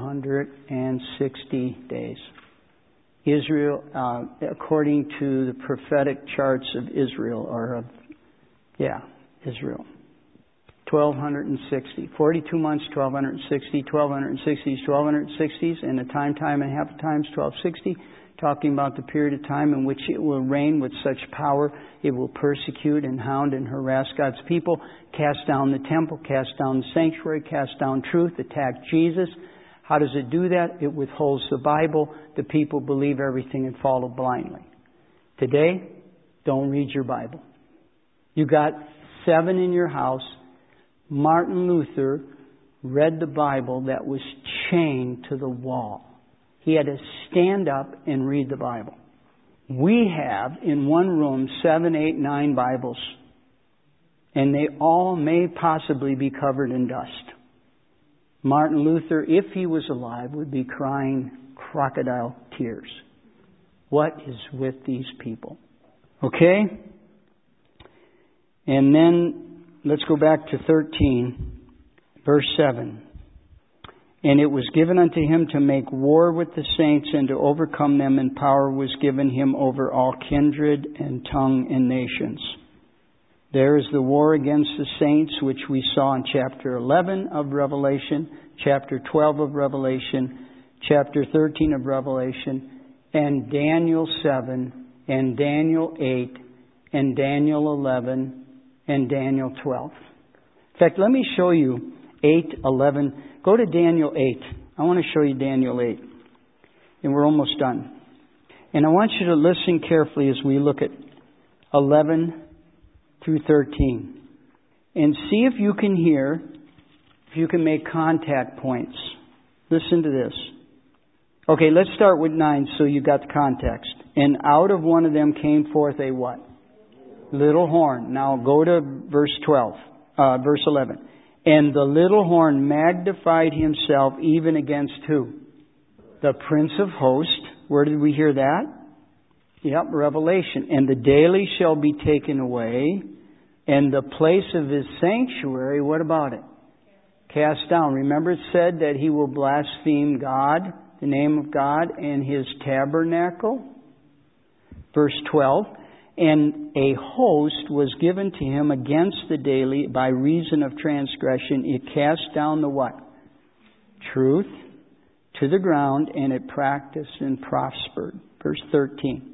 sixty days. Israel, uh, according to the prophetic charts of Israel, or of, yeah, Israel. twelve sixty. forty-two months, twelve sixty. twelve sixty is twelve sixties, and a time, time, and half a time is twelve sixty. Talking about the period of time in which it will reign with such power, it will persecute and hound and harass God's people, cast down the temple, cast down the sanctuary, cast down truth, attack Jesus. How does it do that? It withholds the Bible. The people believe everything and follow blindly. Today, don't read your Bible. You got seven in your house. Martin Luther read the Bible that was chained to the wall. He had to stand up and read the Bible. We have in one room seven, eight, nine Bibles. And they all may possibly be covered in dust. Martin Luther, if he was alive, would be crying crocodile tears. What is with these people? Okay? And then let's go back to thirteen, verse seven. And it was given unto him to make war with the saints and to overcome them, and power was given him over all kindred and tongue and nations. There is the war against the saints, which we saw in chapter eleven of Revelation, chapter twelve of Revelation, chapter thirteen of Revelation, and Daniel seven and Daniel eight and Daniel eleven and Daniel twelve. In fact, let me show you eight, eleven. Go to Daniel eight. I want to show you Daniel eight. And we're almost done. And I want you to listen carefully as we look at eleven through thirteen. And see if you can hear, if you can make contact points. Listen to this. Okay, let's start with nine so you got the context. And out of one of them came forth a what? Little horn. Now go to verse twelve, uh, verse eleven. And the little horn magnified himself even against who? The Prince of Hosts. Where did we hear that? Yep, Revelation. And the daily shall be taken away, and the place of his sanctuary, what about it? Cast down. Remember it said that he will blaspheme God, the name of God, and his tabernacle? Verse twelve. And a host was given to him against the daily by reason of transgression. It cast down the what? Truth to the ground, and it practiced and prospered. Verse thirteen.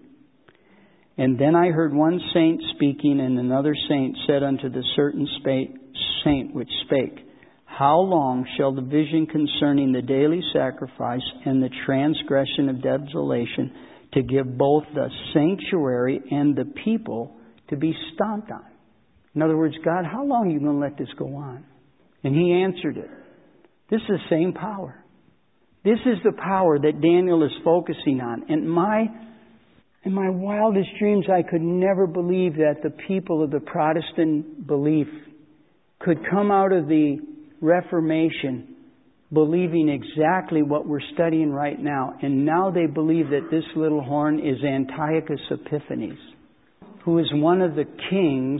And then I heard one saint speaking, and another saint said unto the certain saint which spake, How long shall the vision concerning the daily sacrifice and the transgression of desolation to give both the sanctuary and the people to be stomped on? In other words, God, how long are you going to let this go on? And he answered it. This is the same power. This is the power that Daniel is focusing on. And my, in my wildest dreams, I could never believe that the people of the Protestant belief could come out of the Reformation believing exactly what we're studying right now. And now they believe that this little horn is Antiochus Epiphanes, who is one of the kings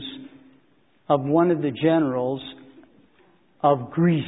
of one of the generals of Greece,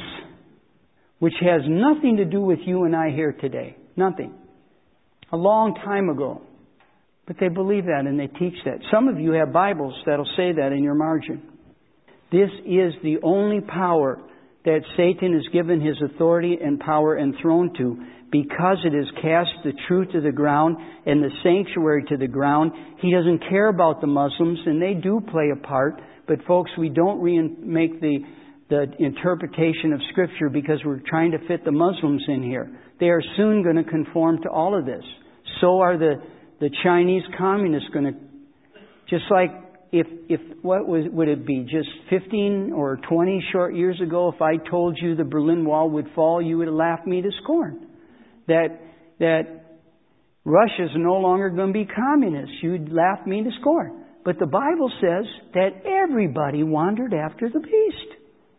which has nothing to do with you and I here today. Nothing. A long time ago. But they believe that and they teach that. Some of you have Bibles that'll say that in your margin. This is the only power that Satan has given his authority and power and throne to, because it has cast the truth to the ground and the sanctuary to the ground. He doesn't care about the Muslims, and they do play a part. But folks, we don't re- make the, the interpretation of Scripture because we're trying to fit the Muslims in here. They are soon going to conform to all of this. So are the, the Chinese communists going to, just like If, if, what was, would it be, just fifteen or twenty short years ago, if I told you the Berlin Wall would fall, you would have laughed me to scorn. That, that Russia's no longer going to be communist. You'd laugh me to scorn. But the Bible says that everybody wandered after the beast.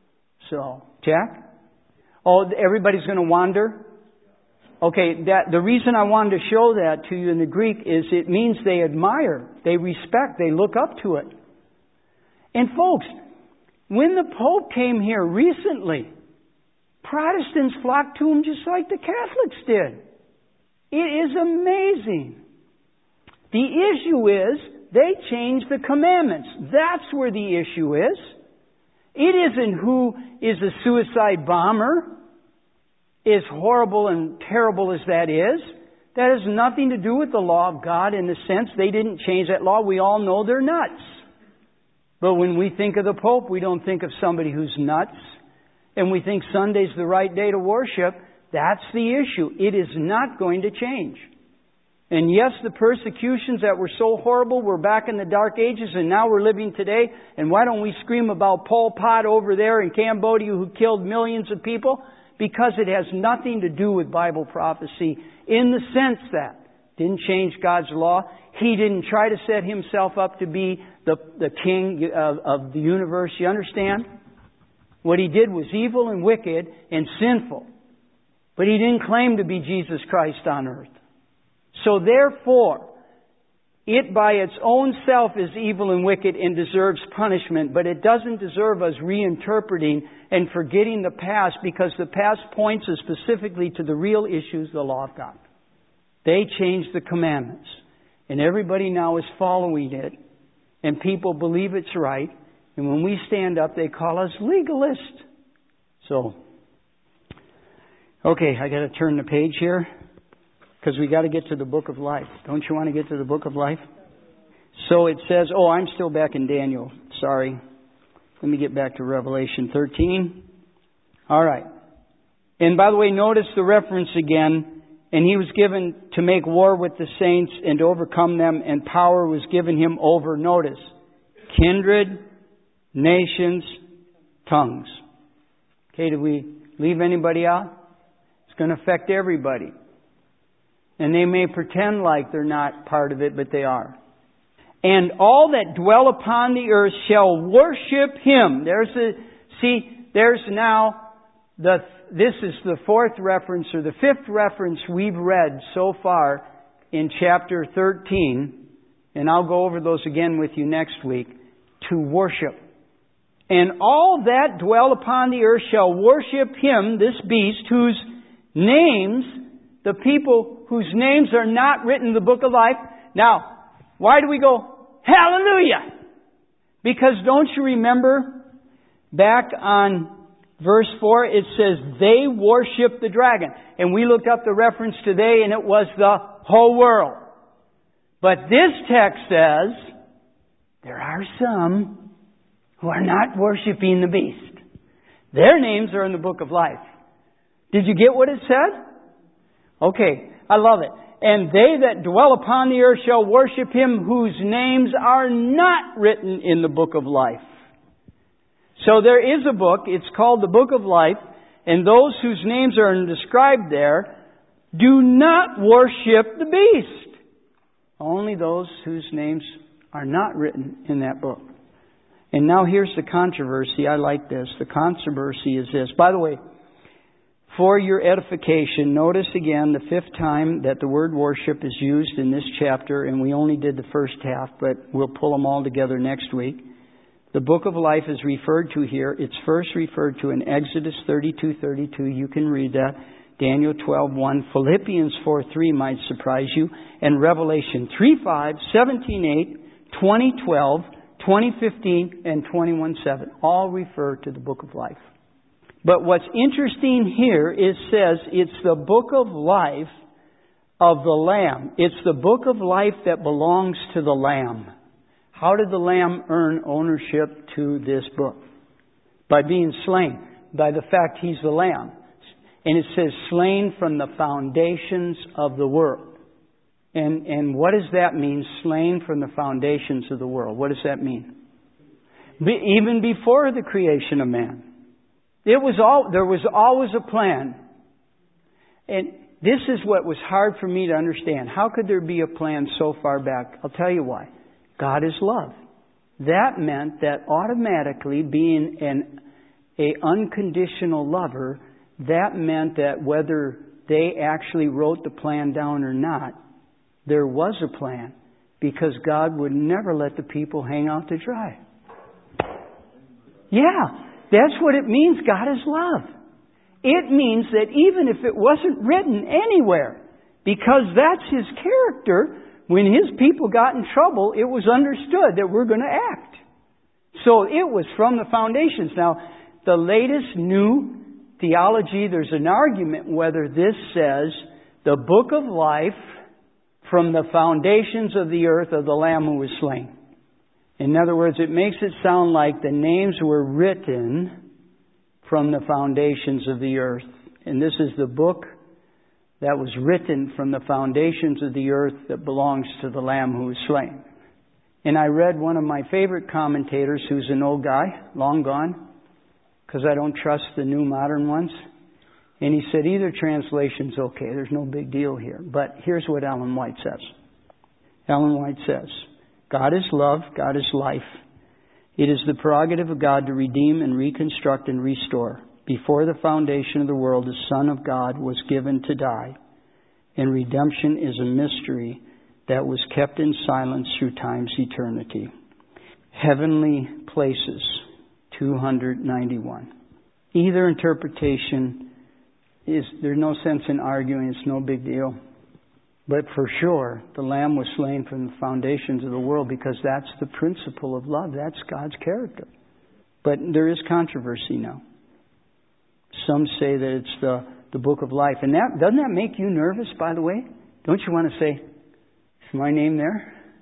So, Jack? Oh, everybody's going to wander? Okay, that, the reason I wanted to show that to you in the Greek is it means they admire, they respect, they look up to it. And folks, when the Pope came here recently, Protestants flocked to him just like the Catholics did. It is amazing. The issue is they changed the commandments. That's where the issue is. It isn't who is a suicide bomber. As horrible and terrible as that is, that has nothing to do with the law of God in the sense they didn't change that law. We all know they're nuts. But when we think of the Pope, we don't think of somebody who's nuts. And we think Sunday's the right day to worship. That's the issue. It is not going to change. And yes, the persecutions that were so horrible were back in the Dark Ages, and now we're living today. And why don't we scream about Pol Pot over there in Cambodia who killed millions of people? Because it has nothing to do with Bible prophecy in the sense that didn't change God's law. He didn't try to set himself up to be the, the king of, of the universe. You understand? What he did was evil and wicked and sinful. But he didn't claim to be Jesus Christ on earth. So therefore, it by its own self is evil and wicked and deserves punishment, but it doesn't deserve us reinterpreting and forgetting the past, because the past points us specifically to the real issues, the law of God. They changed the commandments, and everybody now is following it, and people believe it's right, and when we stand up, they call us legalists. So, okay, I got to turn the page here. Because we got to get to the book of life. Don't you want to get to the book of life? So it says, oh, I'm still back in Daniel. Sorry. Let me get back to Revelation thirteen. All right. And by the way, notice the reference again. And he was given to make war with the saints and to overcome them, and power was given him over, notice, kindred, nations, tongues. Okay, did we leave anybody out? It's going to affect everybody. And they may pretend like they're not part of it, but they are. And all that dwell upon the earth shall worship him. There's a, see, there's now the, this is the fourth reference or the fifth reference we've read so far in chapter thirteen. And I'll go over those again with you next week. To worship. And all that dwell upon the earth shall worship him, this beast, whose names, the people whose names are not written in the book of life. Now, why do we go, hallelujah? Because don't you remember back on verse four, it says, they worship the dragon. And we looked up the reference today and it was the whole world. But this text says, there are some who are not worshiping the beast. Their names are in the book of life. Did you get what it said? Okay, I love it. And they that dwell upon the earth shall worship him whose names are not written in the book of life. So there is a book, it's called the Book of Life, and those whose names are described there do not worship the beast. Only those whose names are not written in that book. And now here's the controversy. I like this. The controversy is this. By the way, for your edification, notice again the fifth time that the word worship is used in this chapter, and we only did the first half, but we'll pull them all together next week. The book of life is referred to here. It's first referred to in Exodus thirty-two thirty-two. You can read that. Daniel twelve one. Philippians four three might surprise you. And Revelation three five, seventeen eight, twenty twelve, twenty fifteen, and twenty-one seven. All refer to the book of life. But what's interesting here is says it's the book of life of the Lamb. It's the book of life that belongs to the Lamb. How did the Lamb earn ownership to this book? By being slain. By the fact He's the Lamb. And it says slain from the foundations of the world. And, and what does that mean? Slain from the foundations of the world. What does that mean? Be, even before the creation of man. It was all, there was always a plan. And this is what was hard for me to understand. How could there be a plan so far back? I'll tell you why. God is love. That meant that automatically being an a unconditional lover, that meant that whether they actually wrote the plan down or not, there was a plan. Because God would never let the people hang out to dry. Yeah. That's what it means, God is love. It means that even if it wasn't written anywhere, because that's His character, when His people got in trouble, it was understood that we're going to act. So it was from the foundations. Now, the latest new theology, there's an argument whether this says the book of life from the foundations of the earth of the Lamb who was slain. In other words, it makes it sound like the names were written from the foundations of the earth. And this is the book that was written from the foundations of the earth that belongs to the Lamb who was slain. And I read one of my favorite commentators, who's an old guy, long gone, because I don't trust the new modern ones. And he said either translation's okay. There's no big deal here. But here's what Ellen White says. Ellen White says, God is love, God is life. It is the prerogative of God to redeem and reconstruct and restore. Before the foundation of the world, the Son of God was given to die. And redemption is a mystery that was kept in silence through time's eternity. Heavenly Places, two ninety-one. Either interpretation is, there's no sense in arguing, it's no big deal. But for sure, the Lamb was slain from the foundations of the world because that's the principle of love. That's God's character. But there is controversy now. Some say that it's the, the book of life. And that doesn't that make you nervous, by the way? Don't you want to say, is my name there?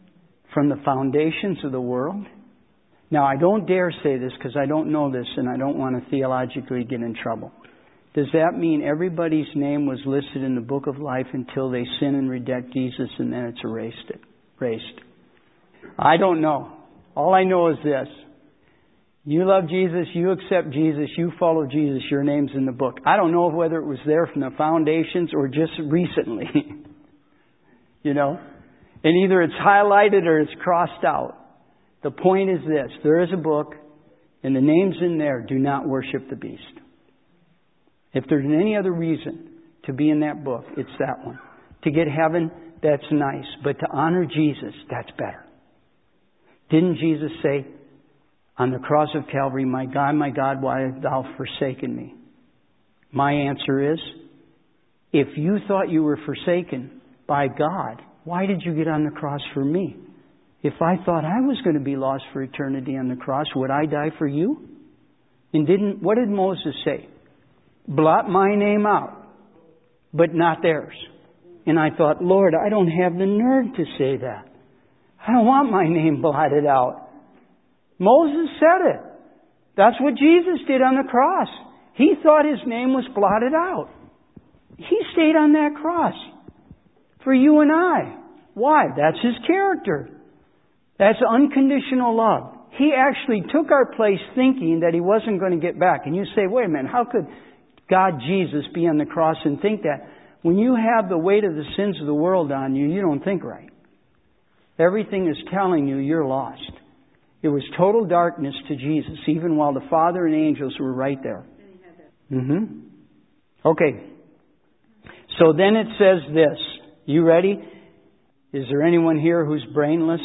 from the foundations of the world? Now, I don't dare say this because I don't know this and I don't want to theologically get in trouble. Does that mean everybody's name was listed in the book of life until they sin and reject Jesus and then it's erased? It, erased? I don't know. All I know is this. You love Jesus, you accept Jesus, you follow Jesus, your name's in the book. I don't know whether it was there from the foundations or just recently. You know? And either it's highlighted or it's crossed out. The point is this. There is a book and the name's in there. Do not worship the beast. If there's any other reason to be in that book, it's that one. To get heaven, that's nice. But to honor Jesus, that's better. Didn't Jesus say on the cross of Calvary, my God, my God, why hast thou forsaken me? My answer is, if you thought you were forsaken by God, why did you get on the cross for me? If I thought I was going to be lost for eternity on the cross, would I die for you? And didn't, what did Moses say? Blot my name out, but not theirs. And I thought, Lord, I don't have the nerve to say that. I don't want my name blotted out. Moses said it. That's what Jesus did on the cross. He thought his name was blotted out. He stayed on that cross for you and I. Why? That's his character. That's unconditional love. He actually took our place thinking that he wasn't going to get back. And you say, wait a minute, how could God, Jesus, be on the cross and think that? When you have the weight of the sins of the world on you, you don't think right. Everything is telling you you're lost. It was total darkness to Jesus, even while the Father and angels were right there. Mm-hmm. Okay. So then it says this. You ready? Is there anyone here who's brainless?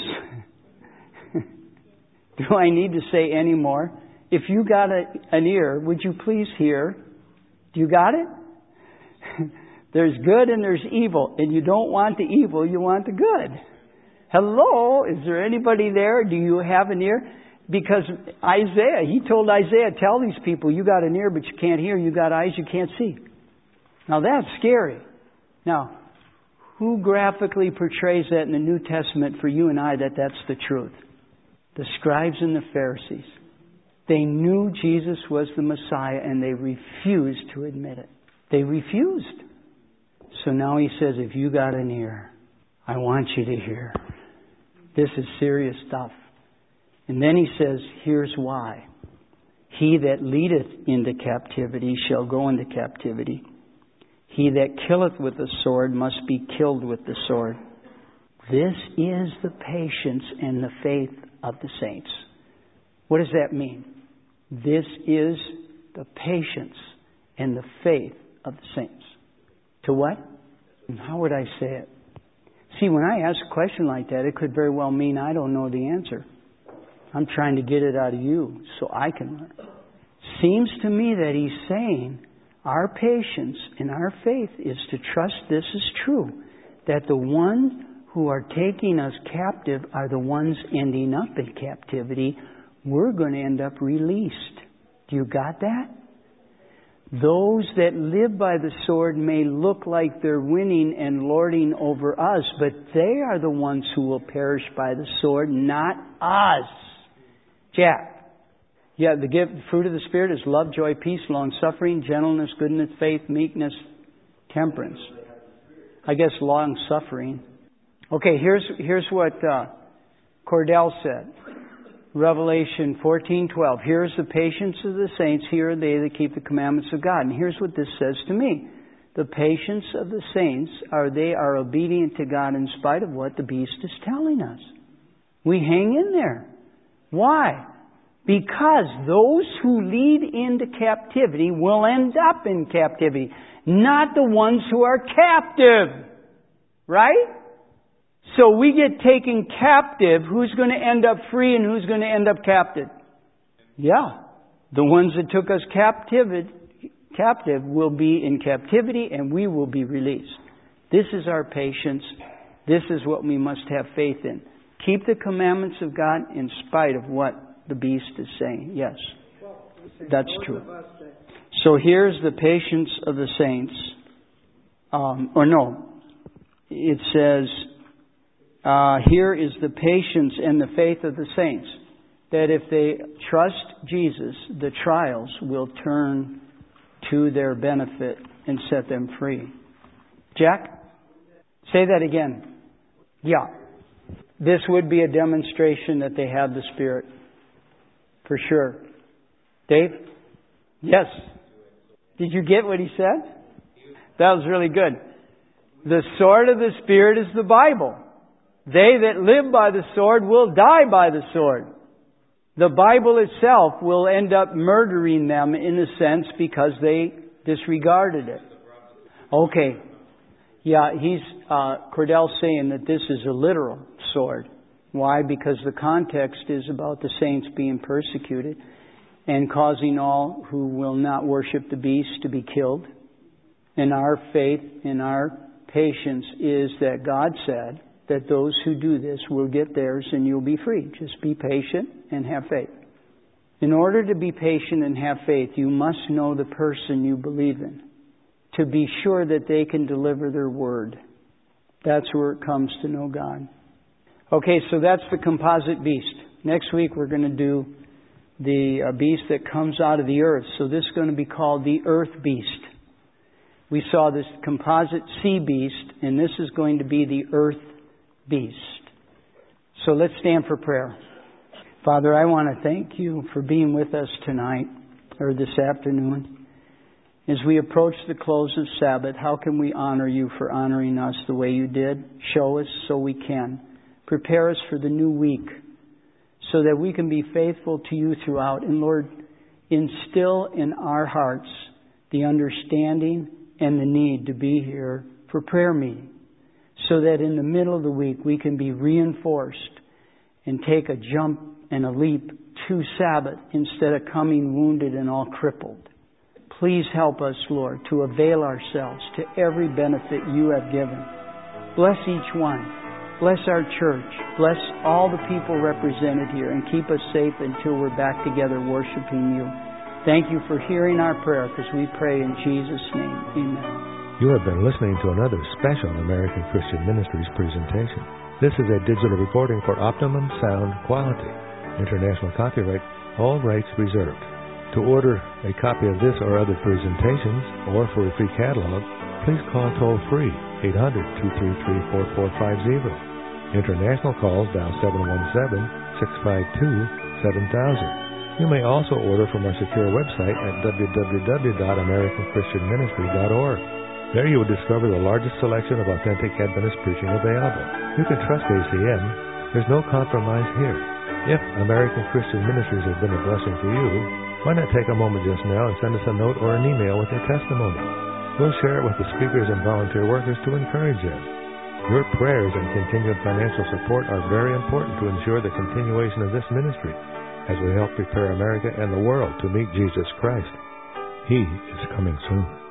Do I need to say any more? If you got a, an ear, would you please hear? Do you got it? There's good and there's evil. And you don't want the evil, you want the good. Hello? Is there anybody there? Do you have an ear? Because Isaiah, he told Isaiah, tell these people, you got an ear but you can't hear. You got eyes you can't see. Now that's scary. Now, who graphically portrays that in the New Testament for you and I that that's the truth? The scribes and the Pharisees. They knew Jesus was the Messiah and they refused to admit it. They refused. So now he says, if you got an ear, I want you to hear. This is serious stuff. And then he says, here's why. He that leadeth into captivity shall go into captivity. He that killeth with the sword must be killed with the sword. This is the patience and the faith of the saints. What does that mean? This is the patience and the faith of the saints. To what? And how would I say it? See, when I ask a question like that, it could very well mean I don't know the answer. I'm trying to get it out of you so I can learn. Seems to me that he's saying our patience and our faith is to trust this is true. That the ones who are taking us captive are the ones ending up in captivity. We're going to end up released. Do you got that? Those that live by the sword may look like they're winning and lording over us, but they are the ones who will perish by the sword, not us. Jack. Yeah, the gift, the fruit of the Spirit is love, joy, peace, long-suffering, gentleness, goodness, faith, meekness, temperance. I guess long-suffering. Okay, here's here's what uh, Cordell said. Revelation fourteen twelve. Here's the patience of the saints. Here are they that keep the commandments of God. And here's what this says to me. The patience of the saints are they are obedient to God in spite of what the beast is telling us. We hang in there. Why? Because those who lead into captivity will end up in captivity. Not the ones who are captive. Right? So we get taken captive. Who's going to end up free and who's going to end up captive? Yeah. The ones that took us captive, captive will be in captivity and we will be released. This is our patience. This is what we must have faith in. Keep the commandments of God in spite of what the beast is saying. Yes. That's true. So here's the patience of the saints. Um, or no. It says, uh, here is the patience and the faith of the saints, that if they trust Jesus, the trials will turn to their benefit and set them free. Jack? Say that again. Yeah. This would be a demonstration that they have the Spirit. For sure. Dave? Yes. Did you get what he said? That was really good. The sword of the Spirit is the Bible. They that live by the sword will die by the sword. The Bible itself will end up murdering them in a sense because they disregarded it. Okay. Yeah, he's, uh, Cordell's saying that this is a literal sword. Why? Because the context is about the saints being persecuted and causing all who will not worship the beast to be killed. And our faith and our patience is that God said that those who do this will get theirs and you'll be free. Just be patient and have faith. In order to be patient and have faith, you must know the person you believe in, to be sure that they can deliver their word. That's where it comes to know God. Okay, so that's the composite beast. Next week we're going to do the uh, beast that comes out of the earth. So this is going to be called the earth beast. We saw this composite sea beast, and this is going to be the earth beast. So let's stand for prayer. Father, I want to thank you for being with us tonight, or this afternoon. As we approach the close of Sabbath, how can we honor you for honoring us the way you did? Show us so we can. Prepare us for the new week so that we can be faithful to you throughout. And Lord, instill in our hearts the understanding and the need to be here for prayer meeting so that in the middle of the week we can be reinforced and take a jump and a leap to Sabbath instead of coming wounded and all crippled. Please help us, Lord, to avail ourselves to every benefit you have given. Bless each one. Bless our church. Bless all the people represented here and keep us safe until we're back together worshiping you. Thank you for hearing our prayer because we pray in Jesus' name. Amen. You have been listening to another special American Christian Ministries presentation. This is a digital recording for optimum sound quality. International copyright, all rights reserved. To order a copy of this or other presentations, or for a free catalog, please call toll-free eight hundred, two three three, four four five zero. International calls dial seven one seven, six five two, seven thousand. You may also order from our secure website at w w w dot american christian ministry dot org. There you will discover the largest selection of authentic Adventist preaching available. You can trust A C M. There's no compromise here. If American Christian Ministries has been a blessing for you, why not take a moment just now and send us a note or an email with your testimony? We'll share it with the speakers and volunteer workers to encourage them. Your prayers and continued financial support are very important to ensure the continuation of this ministry as we help prepare America and the world to meet Jesus Christ. He is coming soon.